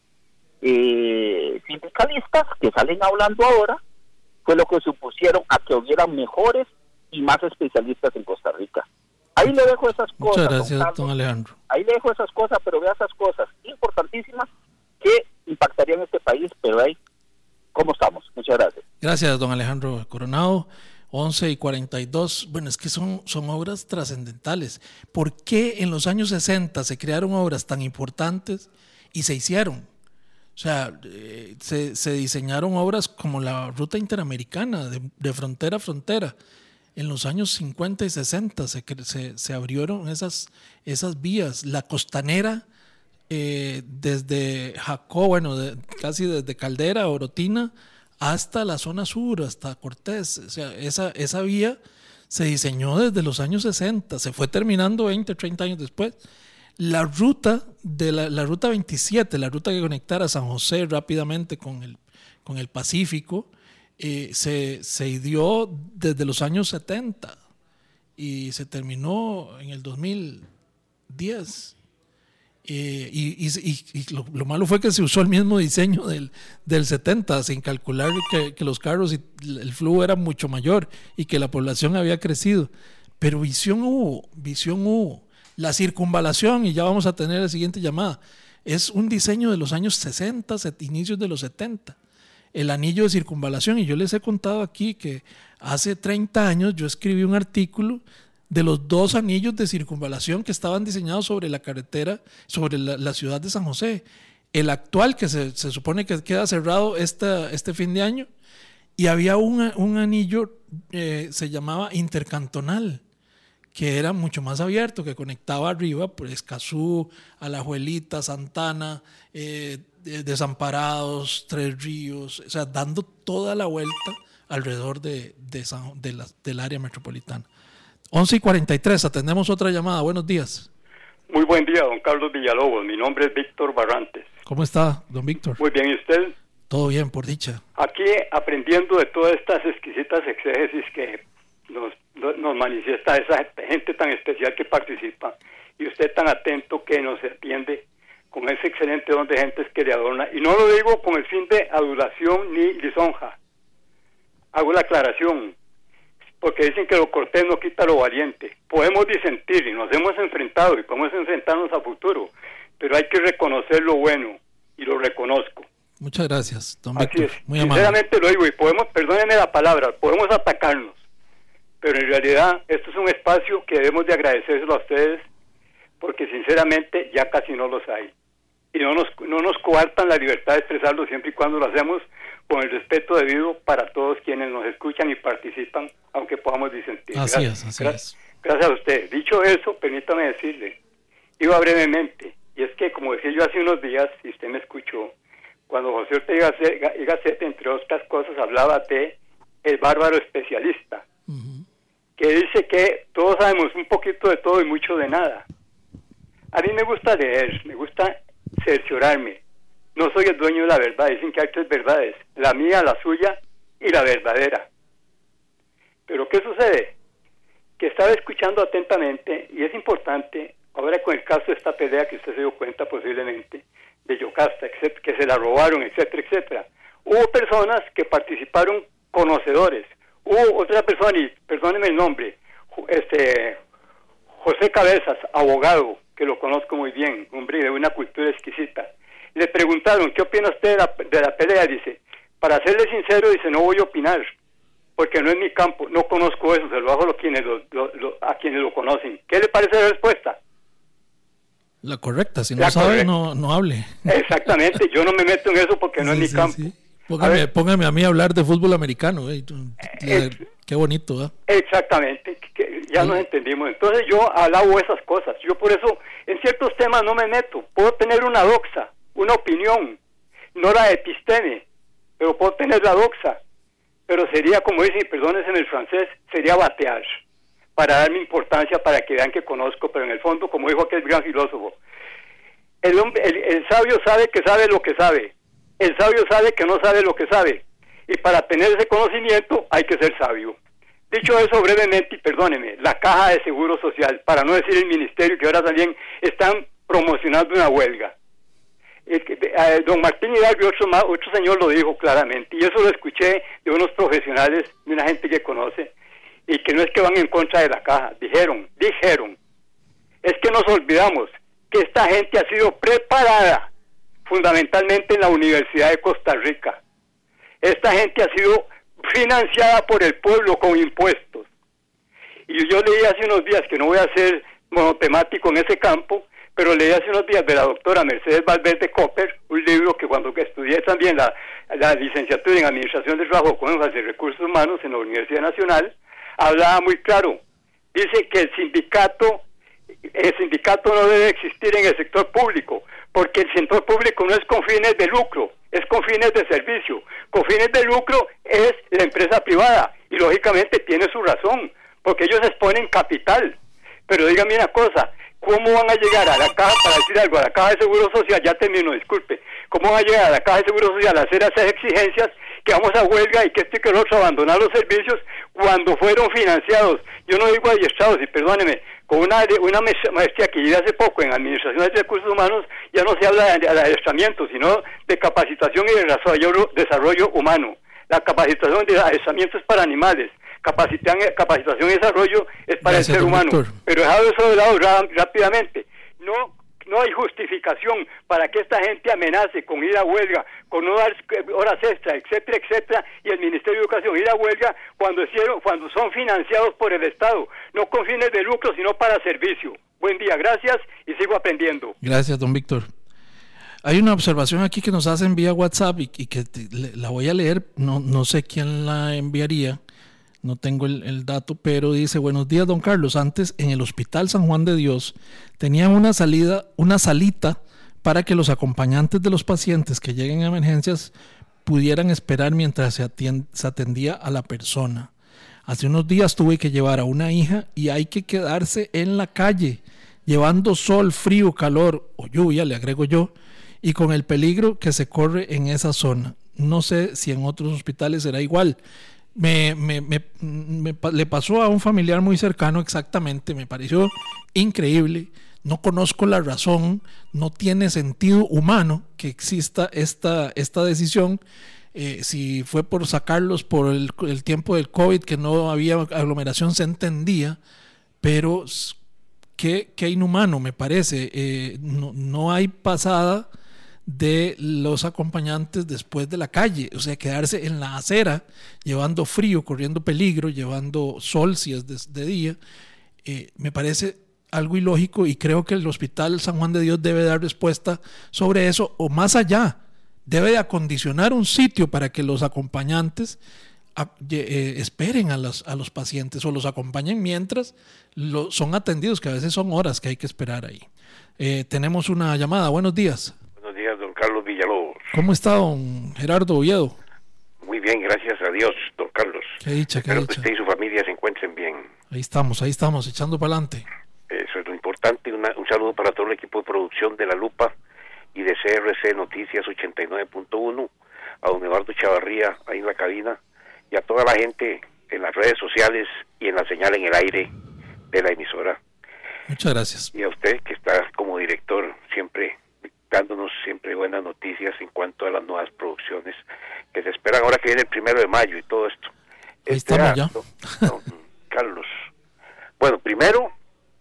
S14: Eh, sindicalistas que salen hablando ahora, fue lo que se opusieron a que hubieran mejores y más especialistas en Costa Rica. Ahí le dejo esas cosas.
S6: Muchas gracias, don, don Alejandro.
S14: Ahí le dejo esas cosas, pero vea esas cosas importantísimas que impactarían este país, pero ahí, ¿cómo estamos? Muchas gracias.
S6: Gracias, don Alejandro Coronado. once y cuarenta y dos. Bueno, es que son, son obras trascendentales. ¿Por qué en los años sesenta se crearon obras tan importantes y se hicieron? O sea, eh, se, se diseñaron obras como la Ruta Interamericana, de, de frontera a frontera. En los años cincuenta y sesenta se, se, se abrieron esas, esas vías. La costanera, eh, desde Jacó, bueno, de, casi desde Caldera, Orotina, hasta la zona sur, hasta Cortés. O sea, esa, esa vía se diseñó desde los años sesenta, se fue terminando veinte, treinta años después. La ruta de la, la ruta veintisiete, la ruta que conectara San José rápidamente con el, con el Pacífico, Eh, se, se dio desde los años setenta y se terminó en el dos mil diez. Eh, y y, y, y lo, lo malo fue que se usó el mismo diseño del, del setenta, sin calcular que, que los carros y el flujo era mucho mayor y que la población había crecido. Pero visión hubo, visión hubo. La circunvalación, y ya vamos a tener la siguiente llamada, es un diseño de los años sesenta, inicios de los setenta. El anillo de circunvalación, y yo les he contado aquí que hace treinta años yo escribí un artículo de los dos anillos de circunvalación que estaban diseñados sobre la carretera, sobre la, la ciudad de San José. El actual, que se, se supone que queda cerrado esta, este fin de año, y había una, un anillo, eh, se llamaba intercantonal, que era mucho más abierto, que conectaba arriba, pues Escazú, Alajuelita, Santana, eh, Desamparados, Tres Ríos, o sea, dando toda la vuelta alrededor de, de, San, de la, del área metropolitana. once y cuarenta y tres, atendemos otra llamada. Buenos días.
S15: Muy buen día, don Carlos Villalobos. Mi nombre es Víctor Barrantes.
S6: ¿Cómo está, don Víctor?
S15: Muy bien, ¿y usted?
S6: Todo bien, por dicha.
S15: Aquí aprendiendo de todas estas exquisitas exégesis que nos, nos manifiesta esa gente tan especial que participa, y usted tan atento que nos atiende con ese excelente don de gentes que le adorna. Y no lo digo con el fin de adulación ni lisonja. Hago la aclaración, porque dicen que lo cortés no quita lo valiente. Podemos disentir y nos hemos enfrentado y podemos enfrentarnos a futuro, pero hay que reconocer lo bueno, y lo reconozco.
S6: Muchas gracias, don
S15: Así
S6: Víctor.
S15: es.
S6: Muy
S15: Sinceramente
S6: amable.
S15: lo digo, y podemos, perdónenme la palabra, podemos atacarnos, pero en realidad esto es un espacio que debemos de agradecérselo a ustedes, porque sinceramente ya casi no los hay. Y no nos, no nos coartan la libertad de expresarlo siempre y cuando lo hacemos con el respeto debido para todos quienes nos escuchan y participan, aunque podamos disentir.
S6: Así
S15: gracias,
S6: es, así
S15: gracias,
S6: es.
S15: Gracias a usted. Dicho eso, permítame decirle, iba brevemente, y es que como decía yo hace unos días, y usted me escuchó, cuando José Ortega y Gasset, entre otras cosas, hablaba de el bárbaro especialista, uh-huh. que dice que todos sabemos un poquito de todo y mucho de nada. A mí me gusta leer, me gusta cerciorarme. No soy el dueño de la verdad, dicen que hay tres verdades, la mía, la suya y la verdadera. Pero ¿qué sucede? Que estaba escuchando atentamente, y es importante, ahora con el caso de esta pelea que usted se dio cuenta posiblemente, de Yocasta, que se la robaron, etcétera, etcétera. Hubo personas que participaron conocedores. Hubo otra persona, y perdóneme el nombre, este José Cabezas, abogado, que lo conozco muy bien, hombre de una cultura exquisita. Le preguntaron, ¿qué opina usted de la, de la pelea? Dice, para serle sincero, dice, no voy a opinar, porque no es mi campo, no conozco eso, se lo hago a quienes lo, lo, lo, a quienes lo conocen. ¿Qué le parece la respuesta?
S6: La correcta, si no
S15: la
S6: sabe,
S15: correcta.
S6: no, no hable.
S15: Exactamente, yo no me meto en eso porque no sí, es mi sí, campo. Sí.
S6: Póngame, a póngame a mí a hablar de fútbol americano. Eh. Eh, qué bonito, ¿eh?
S15: Exactamente, que ya sí. Nos entendimos. Entonces yo alabo esas cosas. Yo por eso en ciertos temas no me meto. Puedo tener una doxa, una opinión, no la episteme, pero puedo tener la doxa. Pero sería, como dice, perdónense en el francés, sería batear, para darme importancia, para que vean que conozco, pero en el fondo, como dijo aquel gran filósofo, el, hombre, el, el sabio sabe que sabe lo que sabe, el sabio sabe que no sabe lo que sabe, y para tener ese conocimiento hay que ser sabio. Dicho eso brevemente, y perdóneme, la Caja de Seguro Social, para no decir el Ministerio, que ahora también están promocionando una huelga. Eh, eh, don Martín Hidalgo, otro, otro señor lo dijo claramente, y eso lo escuché de unos profesionales, de una gente que conoce, y que no es que van en contra de la caja, dijeron, dijeron, es que nos olvidamos que esta gente ha sido preparada fundamentalmente en la Universidad de Costa Rica. Esta gente ha sido financiada por el pueblo con impuestos. Y yo leí hace unos días, que no voy a ser monotemático en ese campo, pero leí hace unos días de la doctora Mercedes Valverde Copper, un libro que cuando estudié también la, la licenciatura en Administración del Trabajo con énfasis en Recursos Humanos en la Universidad Nacional, hablaba muy claro. Dice que el sindicato, el sindicato no debe existir en el sector público, porque el sector público no es con fines de lucro, es con fines de servicio. Con fines de lucro es la empresa privada, y lógicamente tiene su razón, porque ellos exponen capital. Pero dígame una cosa, ¿cómo van a llegar a la caja, para decir algo, a la Caja de Seguro Social, ya termino, disculpe, cómo van a llegar a la Caja de Seguro Social a hacer esas exigencias, que vamos a huelga y que esto y que el otro, abandonar los servicios cuando fueron financiados, yo no digo adiestrados, y perdóneme, con una, una maestría que llegué hace poco en Administración de Recursos Humanos, ya no se habla de, de adiestramiento, sino de capacitación y de desarrollo, desarrollo humano. La capacitación de adiestramiento es para animales, capacitación, capacitación y desarrollo es para Gracias, el ser humano. Doctor. Pero dejado eso de lado rápidamente, no no hay justificación para que esta gente amenace con ir a huelga, con no dar horas extra, etcétera, etcétera, y el Ministerio de Educación ir a huelga cuando hicieron, cuando son financiados por el Estado, no con fines de lucro, sino para servicio. Buen día, gracias, y sigo aprendiendo.
S6: Gracias, don Víctor. Hay una observación aquí que nos hacen vía WhatsApp y, y que te, la voy a leer, no, no sé quién la enviaría. No tengo el, el dato, pero dice: buenos días, don Carlos. Antes, en el Hospital San Juan de Dios, tenían una salida, una salita para que los acompañantes de los pacientes que lleguen a emergencias pudieran esperar mientras se, atiend, se atendía a la persona. Hace unos días tuve que llevar a una hija y hay que quedarse en la calle. llevando sol, frío, calor o lluvia, le agrego yo, y con el peligro que se corre en esa zona. No sé si en otros hospitales será igual. Me, me, me, me, le pasó a un familiar muy cercano exactamente, me pareció increíble. No conozco la razón, no tiene sentido humano que exista esta, esta decisión. Eh, si fue por sacarlos por el, el tiempo del COVID, que no había aglomeración, se entendía, pero qué, qué inhumano me parece. Eh, no, no hay pasada de los acompañantes después de la calle, o sea, quedarse en la acera llevando frío, corriendo peligro, llevando sol si es de, de día, eh, me parece algo ilógico, y creo que el Hospital San Juan de Dios debe dar respuesta sobre eso, o más allá, debe de acondicionar un sitio para que los acompañantes a, eh, esperen a los, a los pacientes o los acompañen mientras lo, son atendidos, que a veces son horas que hay que esperar ahí. Eh, tenemos una llamada. Buenos días.
S16: Buenos días, don Carlos Villalobos.
S6: ¿Cómo está, don Gerardo Oviedo?
S16: Muy bien, gracias a Dios, don Carlos.
S6: Qué dicha, qué
S16: Espero
S6: dicha.
S16: que usted y su familia se encuentren bien.
S6: Ahí estamos, ahí estamos, echando para adelante.
S16: Eso es lo importante. Una, un saludo para todo el equipo de producción de La Lupa y de C R C Noticias ochenta y nueve punto uno, a don Eduardo Chavarría ahí en la cabina, y a toda la gente en las redes sociales y en la señal en el aire de la emisora.
S6: Muchas gracias.
S16: Y a usted, que está como director, siempre dándonos siempre buenas noticias en cuanto a las nuevas producciones que se esperan ahora que viene el primero de mayo y todo esto.
S6: Ahí este estamos ya.
S16: Don Carlos. Bueno, primero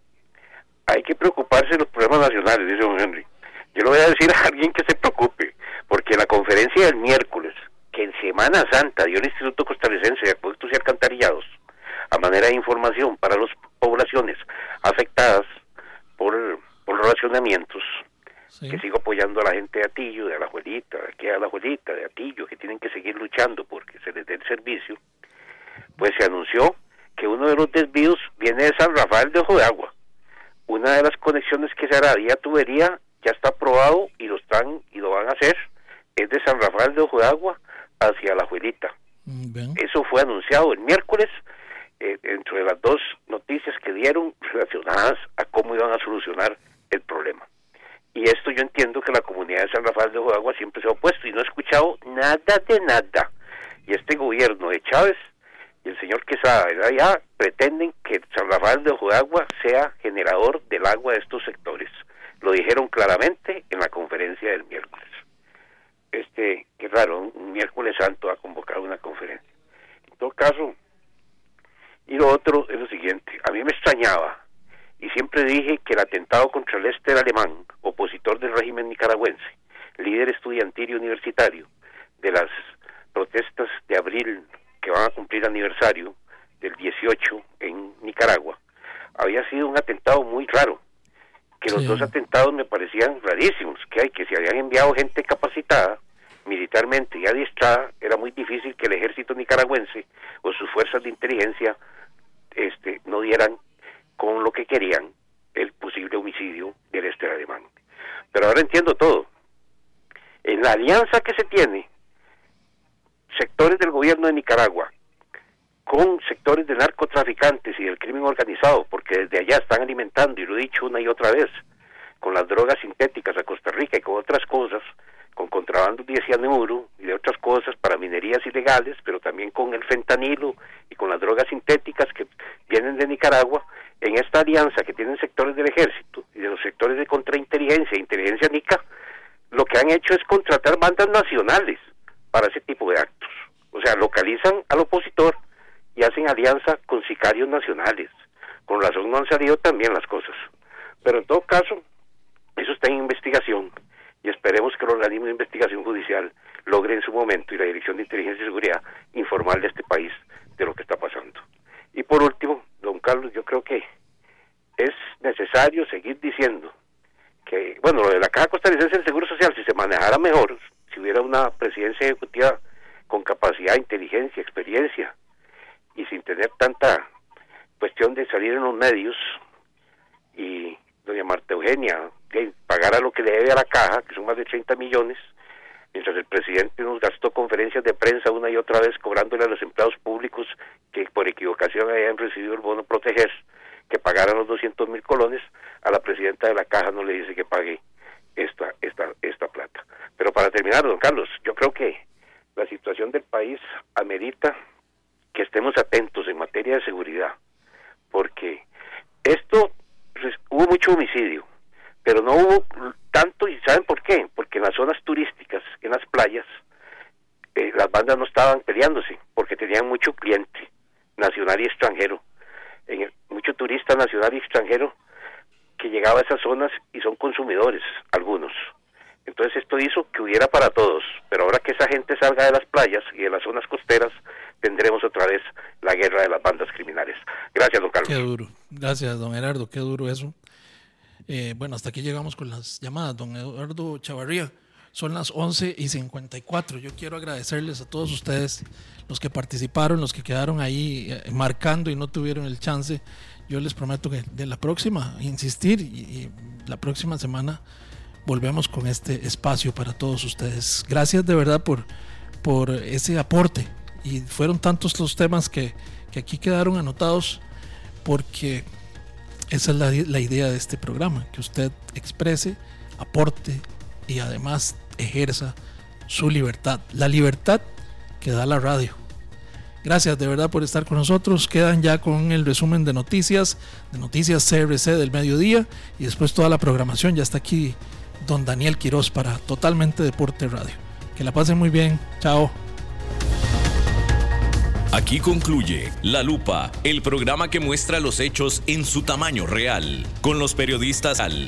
S16: hay que preocuparse de los problemas nacionales, dice don Henry. Yo le voy a decir a alguien que se preocupe, porque la conferencia del miércoles, que en Semana Santa dio el Instituto Costarricense de Acueductos y Alcantarillados, a manera de información para las poblaciones afectadas por, por los racionamientos, sí. Que sigo apoyando a la gente de Atillo, de Alajuelita, de aquí a Alajuelita, de Atillo, que tienen que seguir luchando porque se les dé el servicio, pues se anunció que uno de los desvíos viene de San Rafael de Ojo de Agua. Una de las conexiones que se hará vía tubería ya está aprobado y lo están y lo van a hacer, es de San Rafael de Ojo de Agua hacia Alajuelita. Bien. Eso fue anunciado el miércoles, eh, dentro de las dos noticias que dieron relacionadas a cómo iban a solucionar el problema. Y esto yo entiendo que la comunidad de San Rafael de Ojo de Agua siempre se ha opuesto y no ha escuchado nada de nada. Y este gobierno de Chávez y el señor Quesada de allá pretenden que San Rafael de Ojo de Agua sea generador del agua de estos sectores. Lo dijeron claramente en la conferencia del miércoles. Este, qué raro, un miércoles santo a convocar una conferencia. En todo caso, y lo otro es lo siguiente, a mí me extrañaba, y siempre dije que el atentado contra Lester Alemán, opositor del régimen nicaragüense, líder estudiantil y universitario de las protestas de abril que van a cumplir aniversario del dieciocho en Nicaragua, había sido un atentado muy raro, que los sí. dos atentados me parecían rarísimos, que hay que se habían enviado gente capacitada militarmente y adiestrada, era muy difícil que el ejército nicaragüense o sus fuerzas de inteligencia este no dieran con lo que querían el posible homicidio del Lester Alemán. Pero ahora entiendo todo. En la alianza que se tiene sectores del gobierno de Nicaragua con sectores de narcotraficantes y del crimen organizado, porque desde allá están alimentando, y lo he dicho una y otra vez, con las drogas sintéticas a Costa Rica y con otras cosas, con contrabando de cianuro y de otras cosas para minerías ilegales, pero también con el fentanilo y con las drogas sintéticas que vienen de Nicaragua. En esta alianza que tienen sectores del ejército y de los sectores de contrainteligencia e inteligencia nica, lo que han hecho es contratar bandas nacionales para ese tipo de actos. O sea, localizan al opositor y hacen alianza con sicarios nacionales. Con razón no han salido tan bien las cosas. Pero en todo caso, eso está en investigación y esperemos que el organismo de investigación judicial logre en su momento, y la Dirección de Inteligencia y Seguridad, informarle a este país de lo que está pasando. Y por último, don Carlos, yo creo que es necesario seguir diciendo que, bueno, lo de la Caja Costarricense del Seguro Social, si se manejara mejor, si hubiera una presidencia ejecutiva con capacidad, inteligencia, experiencia, y sin tener tanta cuestión de salir en los medios, y doña Marta Eugenia que pagara lo que le debe a la Caja, que son más de treinta millones, mientras el presidente nos gastó conferencias de prensa una y otra vez cobrándole a los empleados públicos que por equivocación hayan recibido el bono proteger, que pagara los doscientos mil colones, a la presidenta de la caja no le dice que pague esta, esta, esta plata. Pero para terminar, don Carlos, yo creo que la situación del país amerita que estemos atentos en materia de seguridad, porque esto, pues, hubo mucho homicidio, pero no hubo tanto, y ¿saben por qué? Porque en las zonas turísticas, en las playas, eh, las bandas no estaban peleándose, porque tenían mucho cliente nacional y extranjero, en el, mucho turista nacional y extranjero que llegaba a esas zonas y son consumidores, algunos. Entonces esto hizo que hubiera para todos, pero ahora que esa gente salga de las playas y de las zonas costeras, tendremos otra vez la guerra de las bandas criminales. Gracias, don Carlos.
S6: Qué duro. Gracias, don Gerardo, qué duro eso. Eh, bueno, hasta aquí llegamos con las llamadas, don Eduardo Chavarría. Son las once y cincuenta y cuatro. Yo quiero agradecerles a todos ustedes, los que participaron, los que quedaron ahí eh, marcando y no tuvieron el chance. Yo les prometo que de la próxima, insistir, y, y la próxima semana volvemos con este espacio para todos ustedes. Gracias de verdad por, por ese aporte. Y fueron tantos los temas que, que aquí quedaron anotados, porque esa es la, la idea de este programa, que usted exprese, aporte y además ejerza su libertad, la libertad que da la radio. Gracias de verdad por estar con nosotros. Quedan ya con el resumen de noticias, de Noticias C R C del mediodía, y después toda la programación. Ya está aquí don Daniel Quiroz para Totalmente Deporte Radio. Que la pasen muy bien. Chao.
S1: Aquí concluye La Lupa, el programa que muestra los hechos en su tamaño real, con los periodistas al